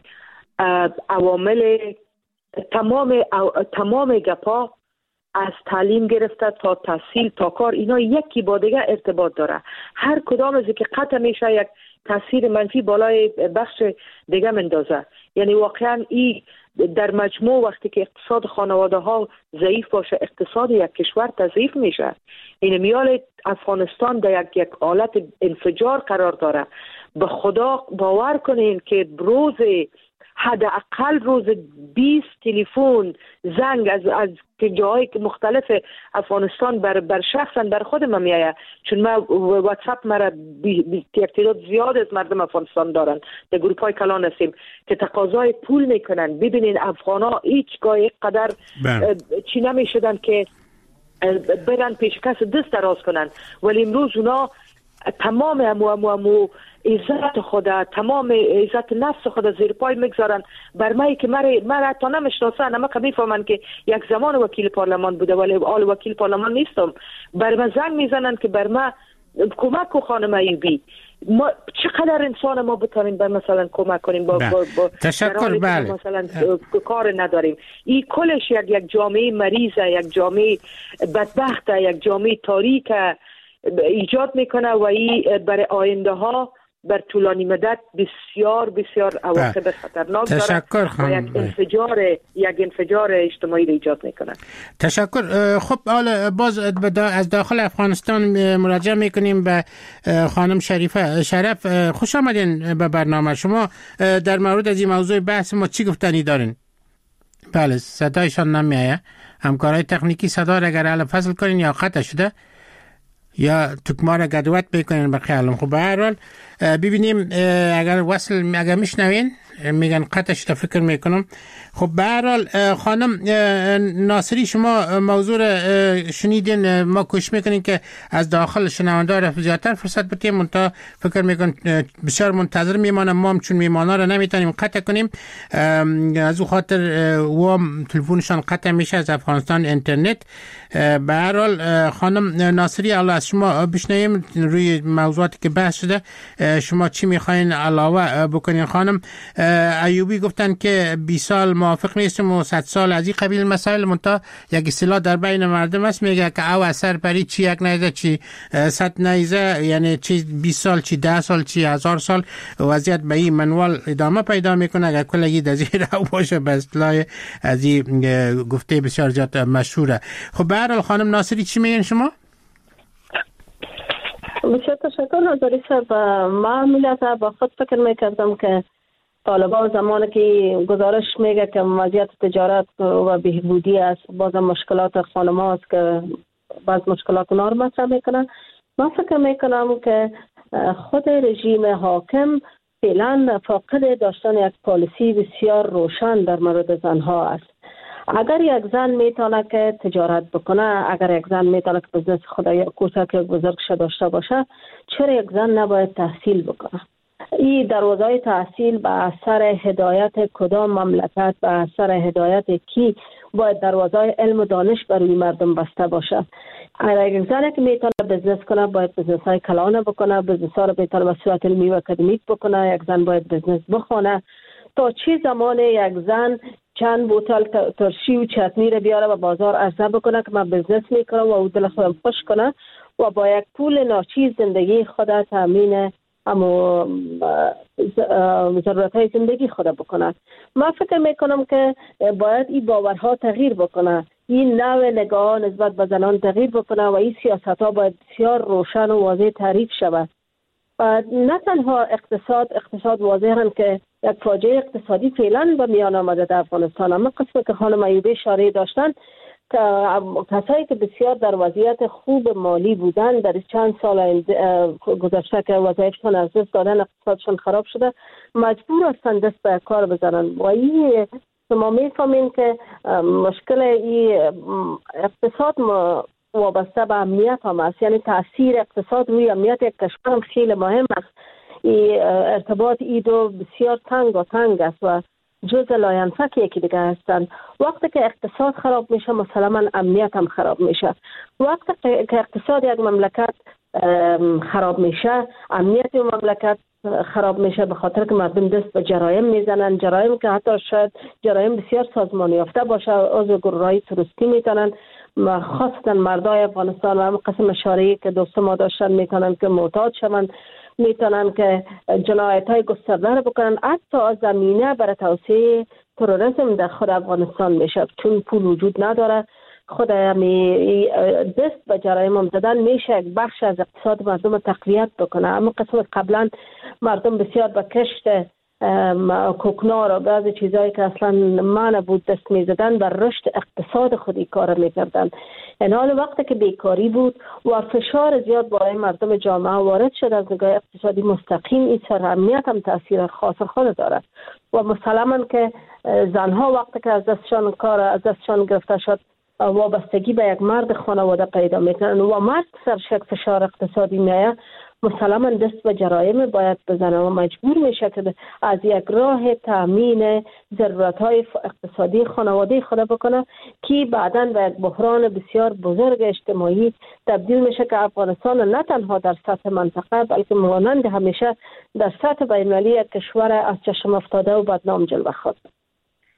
Speaker 7: عوامل تمام تمام گپا از تعلیم گرفته تا تحصیل تا کار، اینا یکی با دیگه ارتباط داره. هر کدام از که قطع میشه یک تاثیر منفی بالای بخش دیگه مندازه. یعنی واقعا این در مجموع وقتی که اقتصاد خانواده ها ضعیف باشه، اقتصاد یک کشور تضعیف میشه. این میال افغانستان در یک یک حالت انفجار قرار داره. به خدا باور کنین که روز حداقل روز بیست تلفن زنگ از از جاهای مختلف افغانستان بر بر شخصا بر خود ما میایه، چون ما واتساپ مرا یک تعداد زیاد از مردم افغانستان دارن، در گروپ های کلان هستیم که تقاضای پول میکنن. ببینین افغانا هیچگاه قدر چی نمیشدن که برن پیش کس دست دراز کنن، ولی امروز اونا تمام امو امو امو عزت خدا، تمام عزت نفس خدا زیر پای میگذارن. بر مایی که مرا مرا تا نمیشناسن، اما که میفهمن که یک زمان وکیل پارلمان بوده ولی حال وکیل پارلمان نیستم، بر من زنگ میزنن که بر من کمک کو خانم ایوبی. ما چقدر انسان ما بتونیم به مثلا کمک کنیم با, با, با
Speaker 6: تشکر. بله
Speaker 7: مثلا کار نداریم. این کلش یک یک جامعه مریضه، یک جامعه بدبخته، یک جامعه تاریک ایجاد میکنه و این برای آینده ها بر طولانی مدت بسیار بسیار عواقب خطرناک داره.
Speaker 6: تشکر
Speaker 7: و یک انفجار یک انفجار اجتماعی را ایجاد میکنه.
Speaker 6: تشکر. خب حالا باز از داخل افغانستان مراجعه میکنیم به خانم شریفه. شرف، خوش آمدین به برنامه. شما در مورد از این موضوع بحث ما چی گفتنی دارین؟ بله، صدایشان نمیایه. همکارای تکنیکی صدا را اگر حالا فصل کنین یا قطع شده یا تکمار را گدوت بکنین به خیالم. خب به هر حال ببینیم اگر وصل اگر میشنوین میگن قطع شده فکر میکنم. خب به هر حال خانم ناصری، شما موضوع شنیدین. ما کوشش میکنیم که از داخل شنونده را زیادتر فرصت بدیم، منتها فکر میکنم بسیار منتظر میمانم. ما هم چون میمانا را نمیتونیم قطع کنیم، از او خاطر و تلفنشان قطع میشه از افغانستان اینترنت. به هر حال خانم ناصری، الله از شما بشنویم روی موضوعاتی که بحث شده. شما چی میخواین علاوه بکنین؟ خانم ایوبی گفتن که بیست سال موافق نیستم و صد سال از این قبیل مسائل، منتها یک اصطلاح در بین مردم است میگه که او اثر پری چی یک نیزه چی صد نیزه، یعنی چی بیست سال چی ده سال چی هزار سال وضعیت به این منوال ادامه پیدا میکنه. اگر کلگی دزیر او باشه به اصطلاح از این گفته بسیار زیاد مشهوره. خب به هر حال خانم ناصری چی میگن شما؟
Speaker 8: بسیار تشکر ناظری صاحب. من ملت با خود فکر میکردم که طالبان زمانی که گزارش میگه که وضعیت تجارت و بهبودی است، باز مشکلات خانم هاست که بعض مشکلات اونا رو مطرح میکنن. من فکر میکنم که خود رژیم حاکم فعلا فاقد داشتن یک پالیسی بسیار روشن در مورد زنها است. اگر یک زن میتونه که تجارت بکنه، اگر یک زن میتونه که بزنس خود یا کوچک یک بزرگش داشته باشه، چرا یک زن نباید تحصیل بکنه؟ این دروازه تحصیل به اثر هدایت کدام مملکت، به اثر هدایت کی باید دروازه علم و دانش برای مردم بسته باشه. اگر یک زن که میتونه بزنس کنه باید بزنس های کلانه بکنه، بزنس ها رو میتونه به صورت علمی و اکادمیک بکنه. یک زن باید بزنس بخونه. تا چه زمان یک زن چند بوتل ترشی و چتنی رو بیاره و بازار عرضه بکنه که من بزنس میکنم و او دل خودم خوش کنه و با یک پول ناچیز زندگی خود تامین اما ضرورت های زندگی خود بکنه. من فکر میکنم که باید این باورها تغییر بکنه، این نوع نگاه نسبت به زنان تغییر بکنه و این سیاست ها باید بسیار روشن و واضح تعریف شود. و نه تنها اقتصاد اقتصاد واضح هم که یک فاجعه اقتصادی فعلا به میان آمده در افغانستان. اما قسمه که خانم ایوبی اشاره داشتن که کسایی که بسیار در وضعیت خوب مالی بودن در چند سال گذشته که وظایفشون از دست دادن، اقتصادشون خراب شده، مجبور هستند دست به کار بزنن. و این شما میفهمین که مشکل این اقتصاد وابسته به امنیت هم است، یعنی تاثیر اقتصاد روی امنیت یک کشور هم خیلی مهم است. این ارتباط ای دو بسیار تنگ و تنگ است و جز لاینفک یکی دیگه هستند. وقتی که اقتصاد خراب میشه مسلما امنیت هم خراب میشه. وقتی که اقتصاد یک مملکت خراب میشه امنیت یک مملکت خراب میشه، به خاطر که مردم دست به جرایم میزنن، جرایم که حتی شاید جرایم بسیار سازمان یافته باشه، عضو گروه‌های تروریستی میتونن خاصتا مردای افغانستان و هم قسم اشاره‌ای که دوست ما داشتن میتونن که معتاد شوند، میتونن که جنایت های گسترده رو بکنن. حتی زمینه برای توسعه تروریسم در خود افغانستان میشه، چون پول وجود نداره. خود همی دست به جرایم هم زدن میشه یک بخش از اقتصاد مردم تقویت بکنه. اما قسمت قبلا مردم بسیار به کشت کوکنار و بعضی چیزایی که اصلا معنی بود دست میزدن بر رشد اقتصاد خودی کار میکردن. این حال وقتی که بیکاری بود و فشار زیاد برای مردم جامعه وارد شد از نگاه اقتصادی مستقیم، این سر امنیت هم تاثیر خاص خود دارد و مسلما که زنها وقتی که از دستشان کار از دستشان گرفته شد وابستگی به یک مرد خانواده پیدا میکنن و مرد سرش یک فشار اقتصادی میایه، مسلما دست به جرایم باید بزنه و مجبور میشه که از یک راه تامین ضرورت‌های اقتصادی خانواده خود بکنه که بعداً به یک بحران بسیار بزرگ اجتماعی تبدیل میشه که افغانستان نه تنها در سطح منطقه بلکه مانند همیشه در سطح بین‌المللی یک کشور از چشم افتاده و بدنام جلوه خواهد.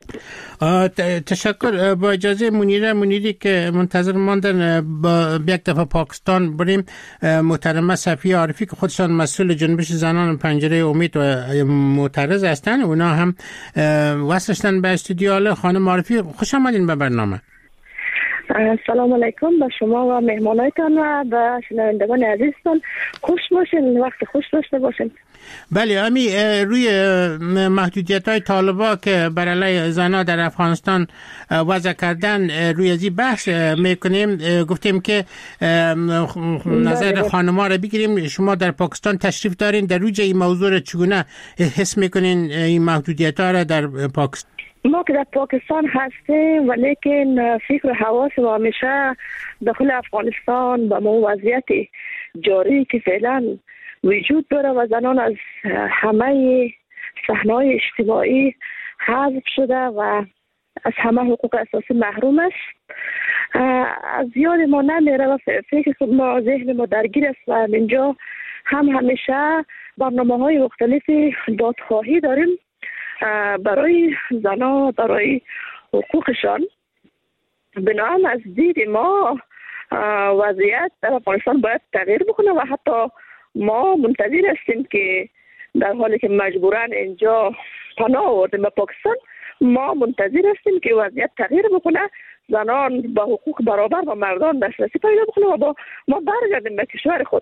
Speaker 6: تشکر. با اجازه منیره منیری که منتظر ماندن با یک دفعه پاکستان بریم، محترمه صفیه عارفی که خودشان مسئول جنبش زنان پنجره امید و معترض هستن، اونا هم وصلشتن به استودیو. خانم عارفی خوش آمدین به برنامه.
Speaker 9: سلام علیکم به شما و مهمانایتان و به شنوندگان عزیزتان. خوش باشین، وقت خوش داشته باشین.
Speaker 6: بله امی روی محدودیت های طالبا که بر علیه زنها در افغانستان وضع کردن روی ازی بحث میکنیم. گفتیم که نظر خانم‌ها را بگیریم. شما در پاکستان تشریف دارین، در روی این موضوع را چگونه حس میکنین این محدودیت ها را در پاکستان؟
Speaker 9: ما که در پاکستان هستیم ولیکن فکر حواس ما همیشه داخل افغانستان با مو وضعیت جاری که فعلا وجود داره و زنان از همه صحنه‌های اجتماعی حذف شده و از همه حقوق اساسی محروم است. از یاد ما نمیره و فکر خود ما ذهن ما درگیر است و اینجا هم همیشه برنامه‌های مختلفی دادخواهی داریم برای زنان، برای حقوقشان. بنابراین از دید ما وضعیت در افغانستان باید تغییر بکنه و حتی ما منتظر هستیم که در حالی که مجبوراً اینجا پناه آوردیم به پاکستان، ما منتظر هستیم که وضعیت تغییر بکنه، زنان با حقوق برابر با مردان دسترسی پیدا بکنه و با ما برگردیم به کشور خود.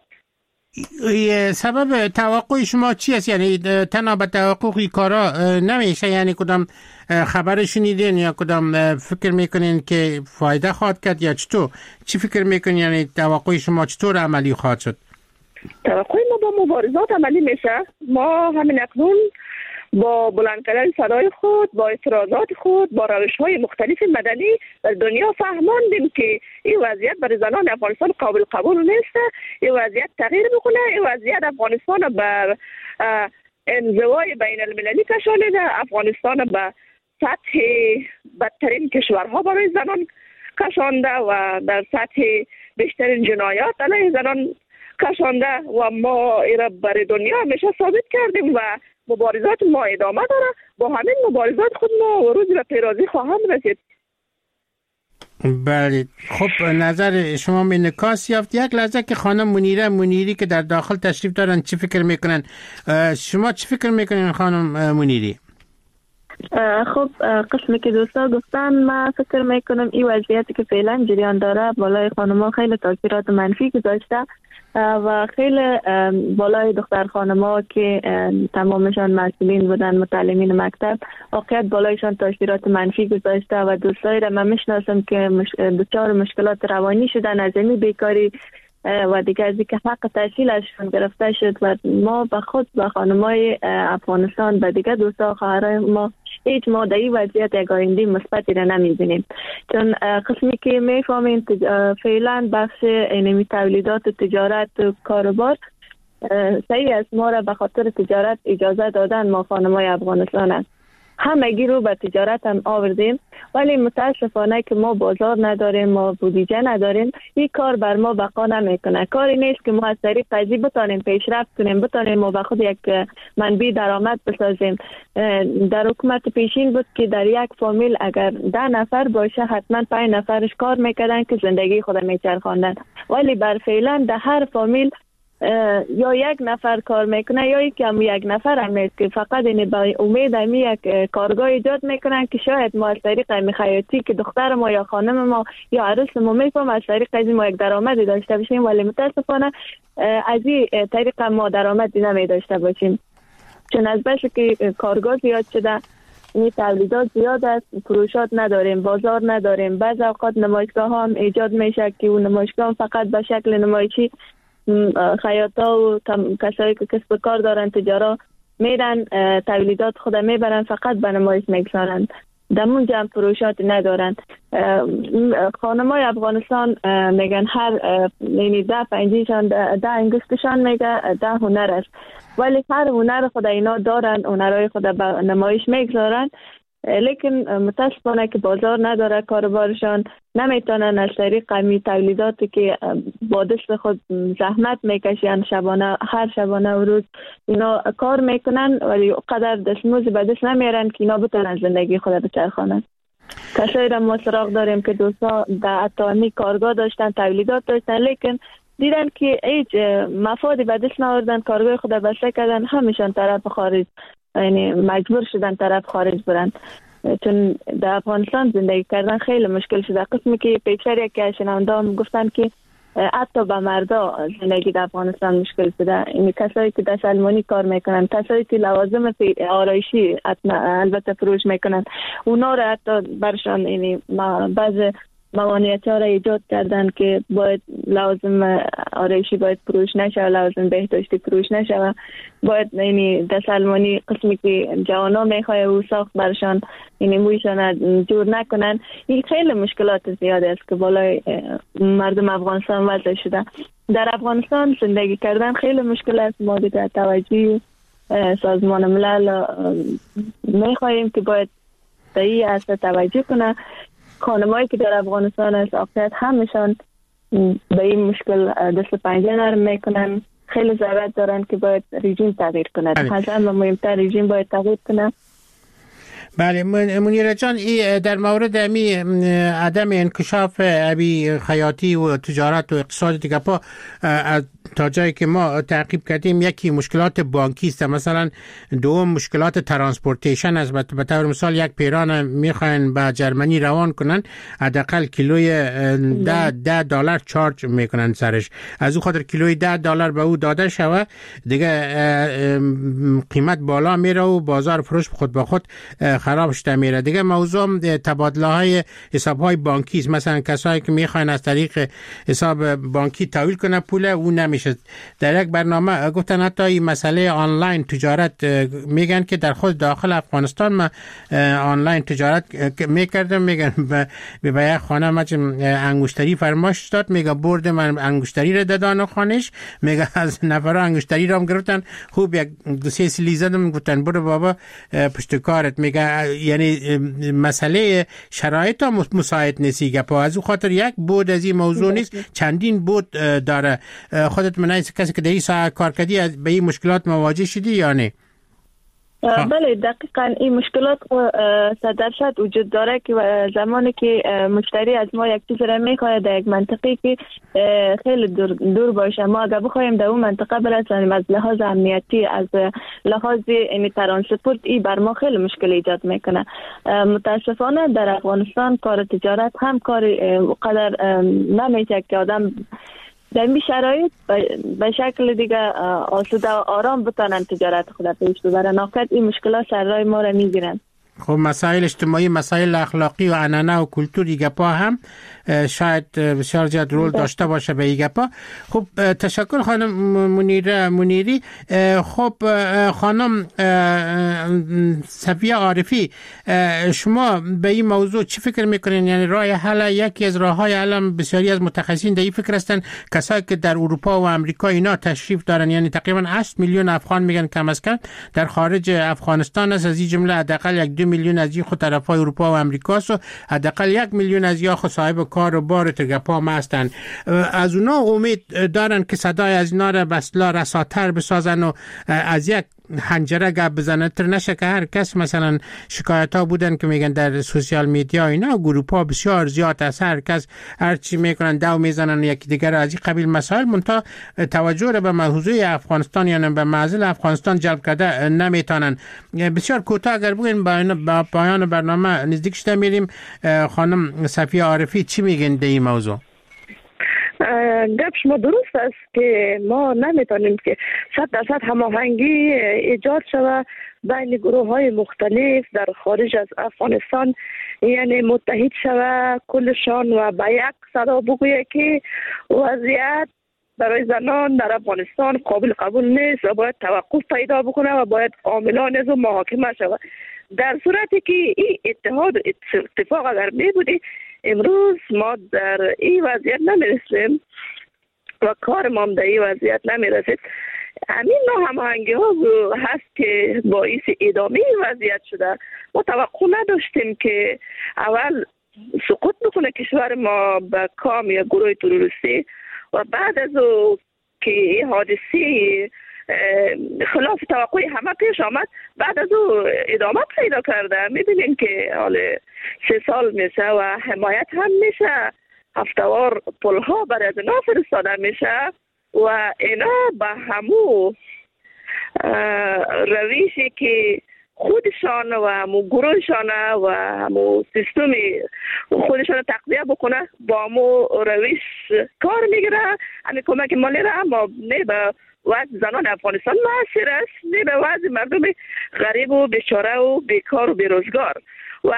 Speaker 6: سبب توقع شما چی است؟ یعنی تنها به توقع کارا نمیشه، یعنی کدام خبر شنیدین یا کدام فکر میکنین که فایده خواهد کرد یا چطور؟ چی فکر میکنین؟ یعنی توقع شما چطور عملی خواهد شد؟
Speaker 9: توقع ما با مبارزات عملی میشه. ما همین اکنون با بلند کردن صدای خود، با اعتراضات خود، با روش‌های مختلف مدنی در دنیا فهماندیم که این وضعیت برای زنان افغانستان قابل قبول نیست. این وضعیت تغییر بکنه. این وضعیت افغانستان بر انزوای بین المللی کشانیده، افغانستان به سطح بدترین کشورها برای زنان کشانده و در سطح بیشترین جنایات علیه زنان کشانده و ما ایرا برای دنیا همیشه ثابت کردیم و مبارزات ما ادامه داره. با همین مبارزات خود ما و روز به پیروزی خواهم رسید.
Speaker 6: بله، خب نظر شما می نکاس یافت. یک لحظه که خانم منیره منیری که در داخل تشریف دارن چی فکر میکنن؟ شما چی فکر میکنین خانم منیری؟
Speaker 12: خب قسمی که دوستا گفتن، من فکر میکنم این وضعیتی که فعلا جریان داره بالای خانم‌ها خیلی تاثیرات منفی گذاشته و خیلی بالای دختر خانم‌ها که تمامشان مسئولین بودن، متعلمین مکتب، واقعیت بالایشان تاثیرات منفی گذاشته و دوستایی را من میشناسم که دچار مشکلات روانی شدن از این بیکاری و دیگه از اینکه حق تحصیلشون گرفته شد و ما به خود به خانمای افغانستان و دیگه دوستا خواهرای ما هیچ ما در این وضعیت یک آینده مثبتی را نمی‌بینیم، چون قسمی که میفهمیم فعلا بخش اینمی تولیدات و تجارت و کاروبار صحیح است. ما را به خاطر تجارت اجازه دادن ما خانمای افغانستان است، همگی رو به تجارت هم آوردیم، ولی متاسفانه که ما بازار نداریم، ما بودجه نداریم، این کار بر ما بقا نمیکنه. کاری نیست که ما از طریق قضیه بتانیم پیشرفت کنیم، بتانیم ما به خود یک منبع درآمد بسازیم. در حکومت پیشین بود که در یک فامیل اگر ده نفر باشه حتما پنج نفرش کار میکردن که زندگی خود میچرخاندن، ولی بر فعلا در هر فامیل یا یک نفر کار میکنه یا یکی هم یک نفر هم نیست که فقط این با امید همی یک کارگاه ایجاد میکنن که شاید ما از طریق همی خیاطی که دختر ما یا خانم ما یا عروس ما میفهم از طریق از ما یک درآمدی داشته باشیم، ولی متاسفانه از این طریق ما درآمدی نمی داشته باشیم، چون از بشه که کارگاه زیاد شده، این تولیدات زیاد است، فروشات نداریم، بازار نداریم. بعض اوقات نمایشگاه ها هم ایجاد میشه که اون نمایشگاه فقط به شکل نمایشی خیاطا و کسایی که کسب کار دارن تجارا میرن تولیدات خود میبرن فقط به نمایش میگذارن، دمون جمع فروشات ندارن. خانمای افغانستان میگن هر یعنی ده پنجیشان ده انگشتشان میگه ده هنر است، ولی هر هنر خود اینا دارن، هنرهای خود به نمایش میگذارن.
Speaker 9: لیکن متاسفانه که بازار نداره، کاروبارشان نمیتونن از طریق قمی تولیداتی که با دست خود زحمت میکشن شبانه هر شبانه و روز اینا کار میکنن ولی قدر دستموز به دست نمیارن که اینا بتونن زندگی خود بچرخانن. کسایی را ما سراغ داریم که دوستا در اتامی کارگاه داشتن، تولیدات داشتن، لیکن دیدن که هیچ مفادی به دست ناوردن، کارگاه خود بسته کردن، همیشان طرف خارج، یعنی مجبور شدن طرف خارج برن. چون در افغانستان زندگی کردن خیلی مشکل شده. قسمی که پیشتر یکی شنونده هم گفتن که حتی به مردا زندگی در افغانستان مشکل شده. این کسایی که در سلمانی کار میکنن، کسایی که لوازم آرایشی البته فروش میکنن، اونا را حتی برشان یعنی بعض موانعیت ها را ایجاد کردن که باید لوازم آرایشی باید فروش نشه، لوازم بهداشتی فروش نشه، باید یعنی در سلمانی قسمی که جوانا میخواه او ساخت برشان یعنی مویشان جور نکنن. این خیلی مشکلات زیاده است که بالای مردم افغانستان وضع شده. در افغانستان زندگی کردن خیلی مشکل است. ما دیگر توجه سازمان ملل میخواهیم که باید به این اصلا توجه کنه. خانمایی که در افغانستان است آقایت همشان به این مشکل دست پنجه نرم میکنن. خیلی ضرورت دارن که باید رژیم تغییر کنه. از همه مهمتر رژیم باید تغییر کنه.
Speaker 6: بله منیره جان، در مورد امی عدم انکشاف ابی خیاطی و تجارت و اقتصاد دیگه پا تا جایی که ما تعقیب کردیم یکی مشکلات بانکی است، مثلا دوم مشکلات ترانسپورتیشن است. به طور مثال یک پیران میخواین به جرمنی روان کنن، حداقل کیلوی ده, ده دلار چارج میکنن سرش. از او خاطر کیلوی ده دلار به او داده شوه دیگه قیمت بالا میره و بازار فروش خود به خود خراب شده میره. دیگه موضوع تبادله های حساب های بانکی است. مثلا کسایی که میخواین از طریق حساب بانکی تحویل کنه پول او نمیشه. در یک برنامه گفتن حتی این مسئله آنلاین تجارت میگن که در خود داخل افغانستان ما آنلاین تجارت میکردم، میگن به یک خانه مجم انگشتری فرمایش داد، میگه برد من انگشتری رو دادن خانش، میگه از نفر انگشتری رو هم گرفتن، خوب یک دو سه سلی زدم، گفتن برو بابا پشت کارت. میگه یعنی مسئله شرایط ها مساعد نیستی گپا. از او خاطر یک بود از این موضوع نیست، چندین بود داره. خودت من ایست کسی که در این ساعت کار کردی به این مشکلات مواجه شدی یا نه؟
Speaker 9: بله دقیقا این مشکلات صد درصد وجود داره که زمانی که مشتری از ما یک چیز را میخواد در یک منطقه که خیلی دور, دور باشه، ما اگر بخوایم در اون منطقه برسانیم از لحاظ امنیتی، از لحاظ این ترانسپورت، این بر ما خیلی مشکل ایجاد میکنه. متاسفانه در افغانستان کار تجارت هم کار قدر نمیشه که آدم در این شرایط به شکل دیگه آسوده و آرام بتانن تجارت خود پیش ببرن. آخر این مشکلات سر راه ما را میگیرن.
Speaker 6: خب مسائل اجتماعی، مسائل اخلاقی و عنعنه و کلتوری گپا هم شاید بسیار زیاد رول داشته باشه به این گپا. خب تشکر خانم منیره منیری. خب خانم صفیه عارفی، شما به این موضوع چی فکر میکنین؟ یعنی راه حل، یکی از راههای حل بسیاری از متخصصین در این فکر هستن، کسایی که در اروپا و امریکا اینا تشریف دارن، یعنی تقریبا هشت میلیون افغان میگن کم از کم در خارج افغانستان است. از این جمله حداقل یک دو میلیون از این خود طرفای اروپا و امریکا است و حداقل یک میلیون از یا خود صاحب کار و بار تگپا هستند. از اونا امید دارن که صدای از اینا را بسلا رساتر بسازن و از یک حنجره گپ بزنن، تر نشه که هر کس مثلا شکایت ها بودن که میگن در سوشیال میدیا اینا گروپ ها بسیار زیاد است، هر کس هر چی میکنن دو میزنن یکی دیگر از این قبیل مسائل، منتها توجه را به موضوع افغانستان یا به معضل افغانستان جلب کرده نمیتونن. بسیار کوتاه اگر بگین با پایان برنامه نزدیک شده میریم. خانم صفیه عارفی چی میگن در این موضوع؟
Speaker 13: گپ شما درست است که ما نمیتونیم که صد درصد هماهنگی ایجاد شود بین گروه های مختلف در خارج از افغانستان، یعنی متحد شود کلشان و به یک صدا بگویه که وضعیت برای زنان در افغانستان قابل قبول نیست و باید توقف پیدا بکنه و باید عاملان از محاکمه شود. در صورتی که این اتحاد اتفاق اگر می بودی امروز ما در این وضعیت نمی رسیم و کار ما در این وضعیت نمی رسید. همین ناهماهنگی ها هست که باعث ادامه این وضعیت شده. ما توقع نداشتیم که اول سقوط بکنه کشور ما به کام یا گروه تروریستی و بعد از او که این حادثه خلاف توقع همه پیش آمد بعد از او ادامه پیدا کرده. میبینیم که حال سه سال میشه و حمایت هم میشه، هفتوار پل ها برای از اینا فرستاده میشه و اینا به همو رویشی که خودشان و همو گروهشان و همو سیستم خودشان تقویه بکنه با همو رویش کار میگیره. همین کمک مالی را اما نه به وضع زنان افغانستان محصیر است، نه به وضع مردم غریب و بیچاره و بیکار و بیروزگار. و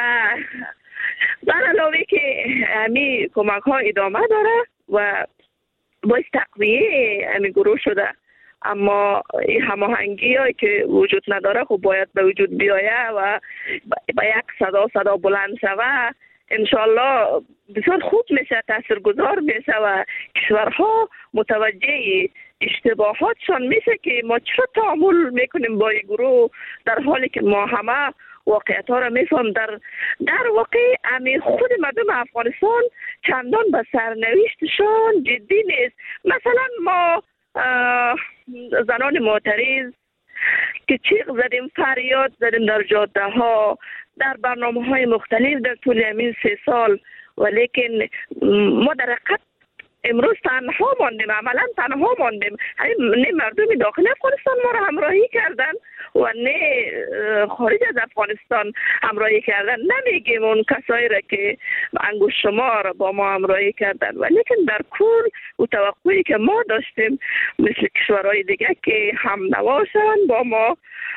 Speaker 13: در علاوه که همین کمک ها ادامه داره و باعث تقویه همین گروه شده، اما این هماهنگی هایی که وجود نداره خب باید به وجود بیایه و با یک صدا صدا بلند شوه. انشالله بسیار خوب میشه، تاثیرگذار میشه و کشورها متوجه اشتباهاتشان میشه که ما چرا تعامل میکنیم با این گروه در حالی که ما همه واقعیت ها را میفهم. در در واقع امی خود مردم افغانستان چندان به سرنوشتشان جدی نیست. مثلا ما زنان معترض که چیغ زدیم، فریاد زدیم در جاده ها، در برنامه های مختلف در طول همین سه سال، ولیکن ما در حقیقت امروز تنها ماندیم، عملا تنها ماندیم. نه مردم داخل افغانستان ما را همراهی کردن و نه خارج از افغانستان همراهی کردن. نمیگیم اون کسایی را که انگوش شمار با ما همراهی کردن، ولیکن در کل و توقعی که ما داشتیم مثل کشورهای دیگه که هم نواشن با ما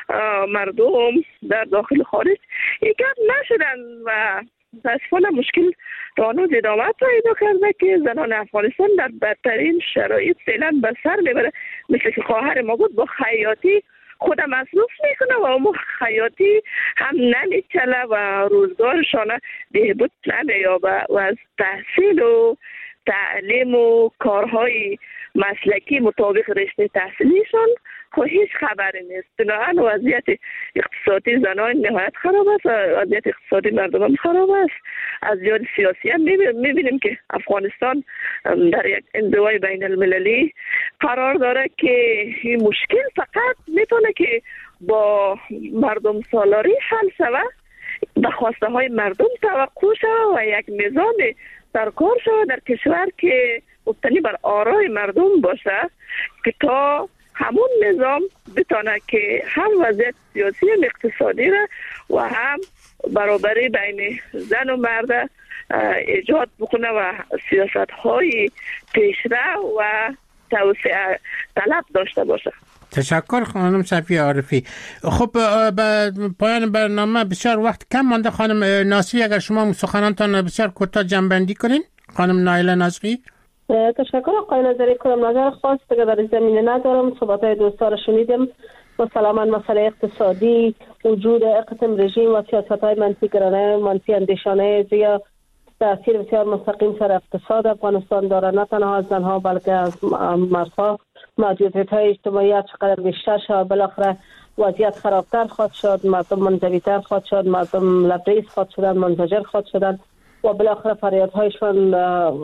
Speaker 13: مردم در داخل خارج یک نشدن و متاسفانه مشکل رانو ادامه پیدا کرده که زنان افغانستان در بدترین شرایط فعلا به سر میبره. مثل که خواهر ما بود با خیاطی خودم مصروف میکنه و اون خیاطی هم نمیچله و روزگارشان بهبود نمیابه و از تحصیل و تعلیم و کارهای مسلکی مطابق رشته تحصیلیشان خب هیچ خبری نیست. بنابراین وضعیت اقتصادی زنان نهایت خراب است، وضعیت اقتصادی مردم هم خراب است. از جهت سیاسی هم میبینیم که افغانستان در یک انزوای بین المللی قرار داره که این مشکل فقط میتونه که با مردم سالاری حل شود، به خواسته های مردم توقع شود و یک نظام سرکار شود در کشور که مبتنی بر آرای مردم باشه که تا همون نظام بتونه که هم وضعیت سیاسی و اقتصادی را و هم برابری بین زن و مرد ایجاد بکنه و سیاست های پیشرو و توسعه طلب داشته باشه.
Speaker 6: تشکر خانم صفیه عارفی. خب به پایان برنامه بسیار وقت کم مانده. خانم ناصری اگر شما سخنانتان بسیار کوتاه جنبندی کنین. خانم نایله ناصری.
Speaker 8: تشکر آقای نظری. کنم نظر خاص دیگه در زمینه ندارم. صحبت‌های دوستا رو شنیدیم. مسلماً مسئله اقتصادی، وجود اقتدام رژیم و سیاست‌های منفی گرانه، منفی اندیشانه زیاد تأثیر بسیار مستقیم سر اقتصاد افغانستان داره، نه تنها از زنها بلکه از مردها. محدودیت‌های اجتماعی چقدر بیشتر شد، بالاخره وضعیت خرابتر خواهد شد، مردم منزوی‌تر خواهد شد، مردم لبریز خواهد شدن، منزجر خواهد شدن و بالاخره فریادهایشون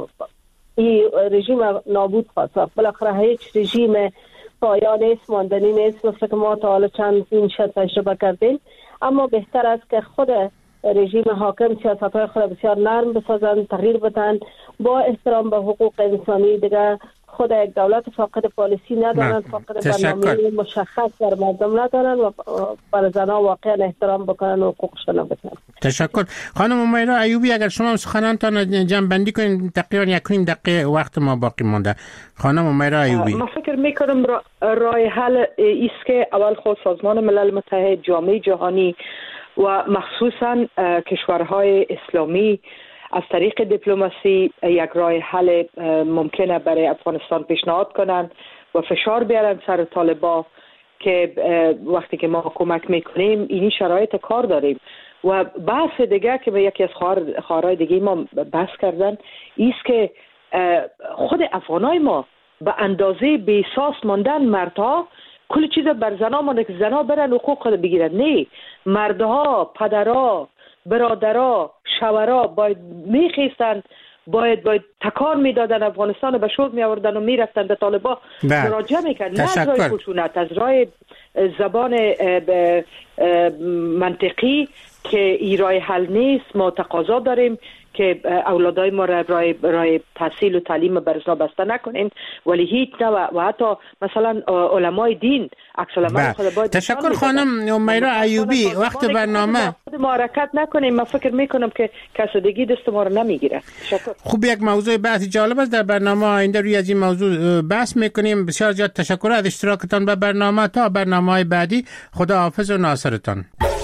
Speaker 8: این رژیم نابود خواهد شد. بالاخره هیچ رژیم پایان نیست، ماندنی نیست، مثل که ما تا حالا چند این شد تجربه کردیم. اما بهتر است که خود رژیم حاکم سیاست‌های خود بسیار نرم بسازن، تغییر بدن با احترام به حقوق انسانی. دیگه خود یک دولت فاقد پالیسی ندارن، فاقد برنامه مشخص در مردم ندارن و بر زنها واقعا احترام بکنن و حقوقشون بدن.
Speaker 6: تشکر. خانم امیرا ایوبی اگر شما سخنانتان جمع بندی کنین، تقریبا یک نیم دقیقه وقت ما باقی مونده. خانم امیرا ایوبی.
Speaker 14: من فکر میکنم راه حل است که اول خود سازمان ملل متحد، جامعه جهانی و مخصوصا کشورهای اسلامی از طریق دیپلماسی یک راه حل ممکنه برای افغانستان پیشنهاد کنن و فشار بیارن سر طالبان که وقتی که ما کمک میکنیم این شرایط کار داریم. و بحث دیگه که به یکی از خواهرای دیگه ما بحث کردن ایست که خود افغانای ما به اندازه بی‌ساس ماندن، مردها
Speaker 7: کل چیز بر زنا مانده که زنا برن حقوق خود بگیرن. نه، مردها، پدرها، برادرها، شوهرها باید میخیستن، باید باید تکار میدادن، افغانستان به شور می آوردن و میرفتن به طالبان مراجعه میکردن، نه از راه خشونت، از راه زبان منطقی که این راه حل نیست. ما تقاضا داریم که اولادای ما را راه راه تحصیل و تعلیم برسنا بسته نکنین، ولی هیچ نه و حتی مثلا علمای دین عکس العمل خود باید.
Speaker 6: تشکر خانم امیرا ایوبی. وقت برنامه
Speaker 7: ما حرکت نکنیم، من فکر میکنم که کسادگی دست ما رو نمیگیره. تشکر.
Speaker 6: خوب، یک موضوع بحث جالب است، در برنامه آینده روی از این موضوع بحث میکنیم. بسیار زیاد تشکر از اشتراکتان به برنامه. تا برنامه‌های بعدی، خدا حافظ و ناصرتان.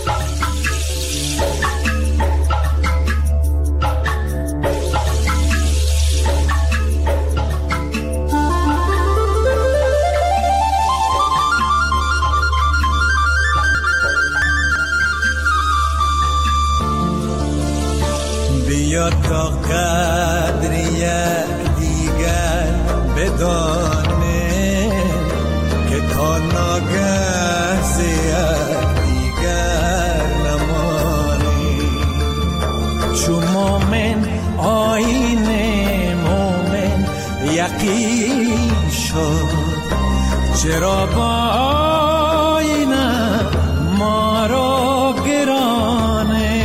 Speaker 15: بیا تا قدر یک دیگر بدانه که تا ناگه ز یک دیگر نمانی. چو مومن آیین مومن یقین شد، چرا با آینه ما را گرانه.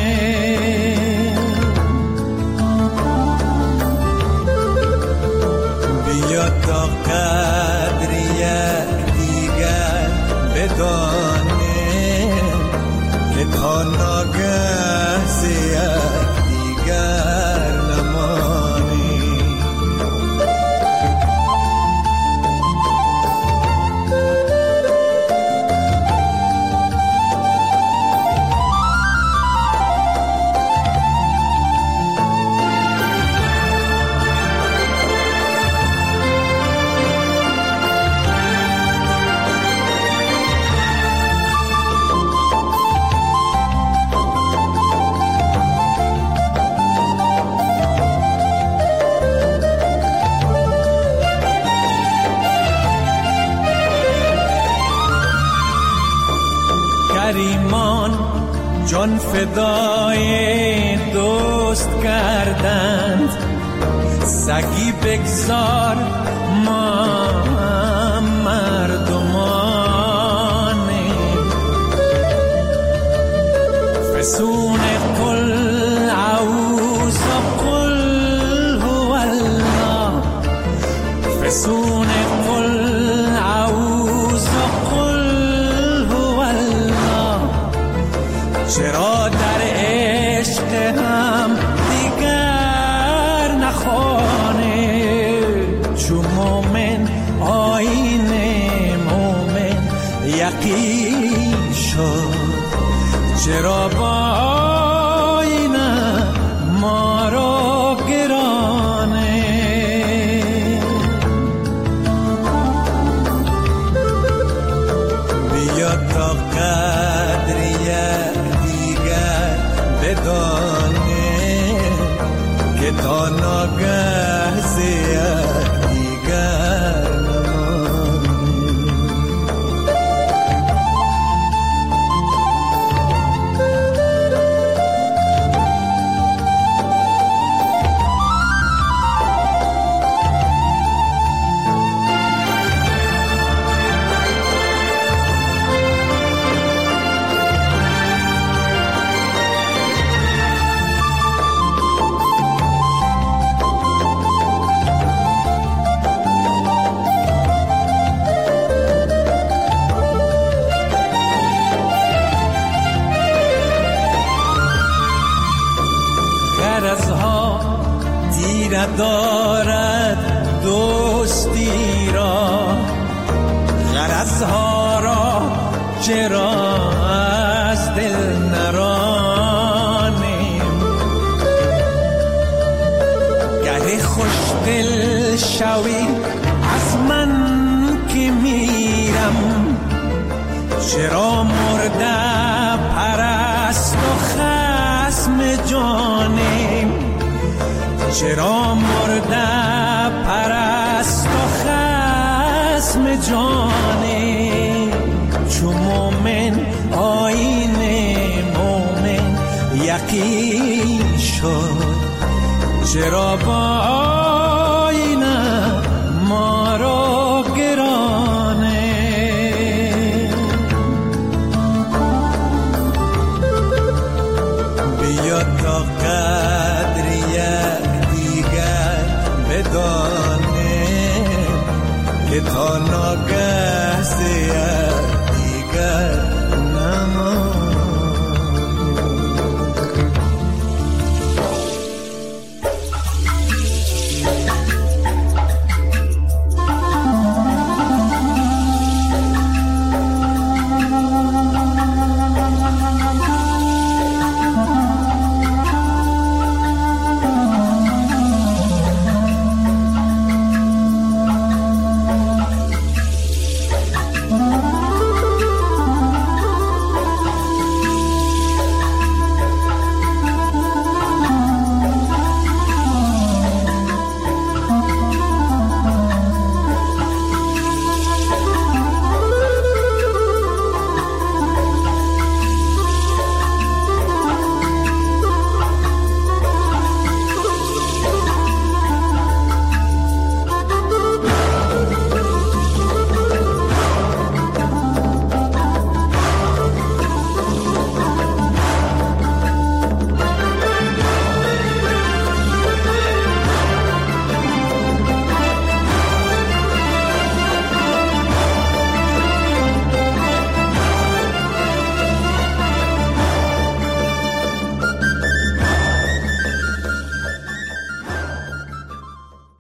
Speaker 15: تا قدر یک دیگر بدانه که تا ناگه ز یک دیگر نمانی. جان فدای دوست کردند، سگی بگذار ما مردمانیم. فسون قل اعوذ قل هو الله، فسون قل اعوذ قل هو الله. چرا در عشق هم دیگر نخوانه؟ چو مومن آیین مومن یقین شد، چرا با آینه ما را گرانه. بیا تا قدر بدانه که تا ناگه ز یک دیگر نمانی. دارد دوستی را، غرضها را چرا از دل نرانیم. گه خوش دل شوی از من که میرم، چرا مرده پرست و خصم جانیم. چرا مرده پرست و خصم جانیم. تو مومن آیین مومن یقین شد. چرا با آینه ما را گرانه؟ بیا تا قدر یک دیگر بدانه که تا ناگه یک دیگر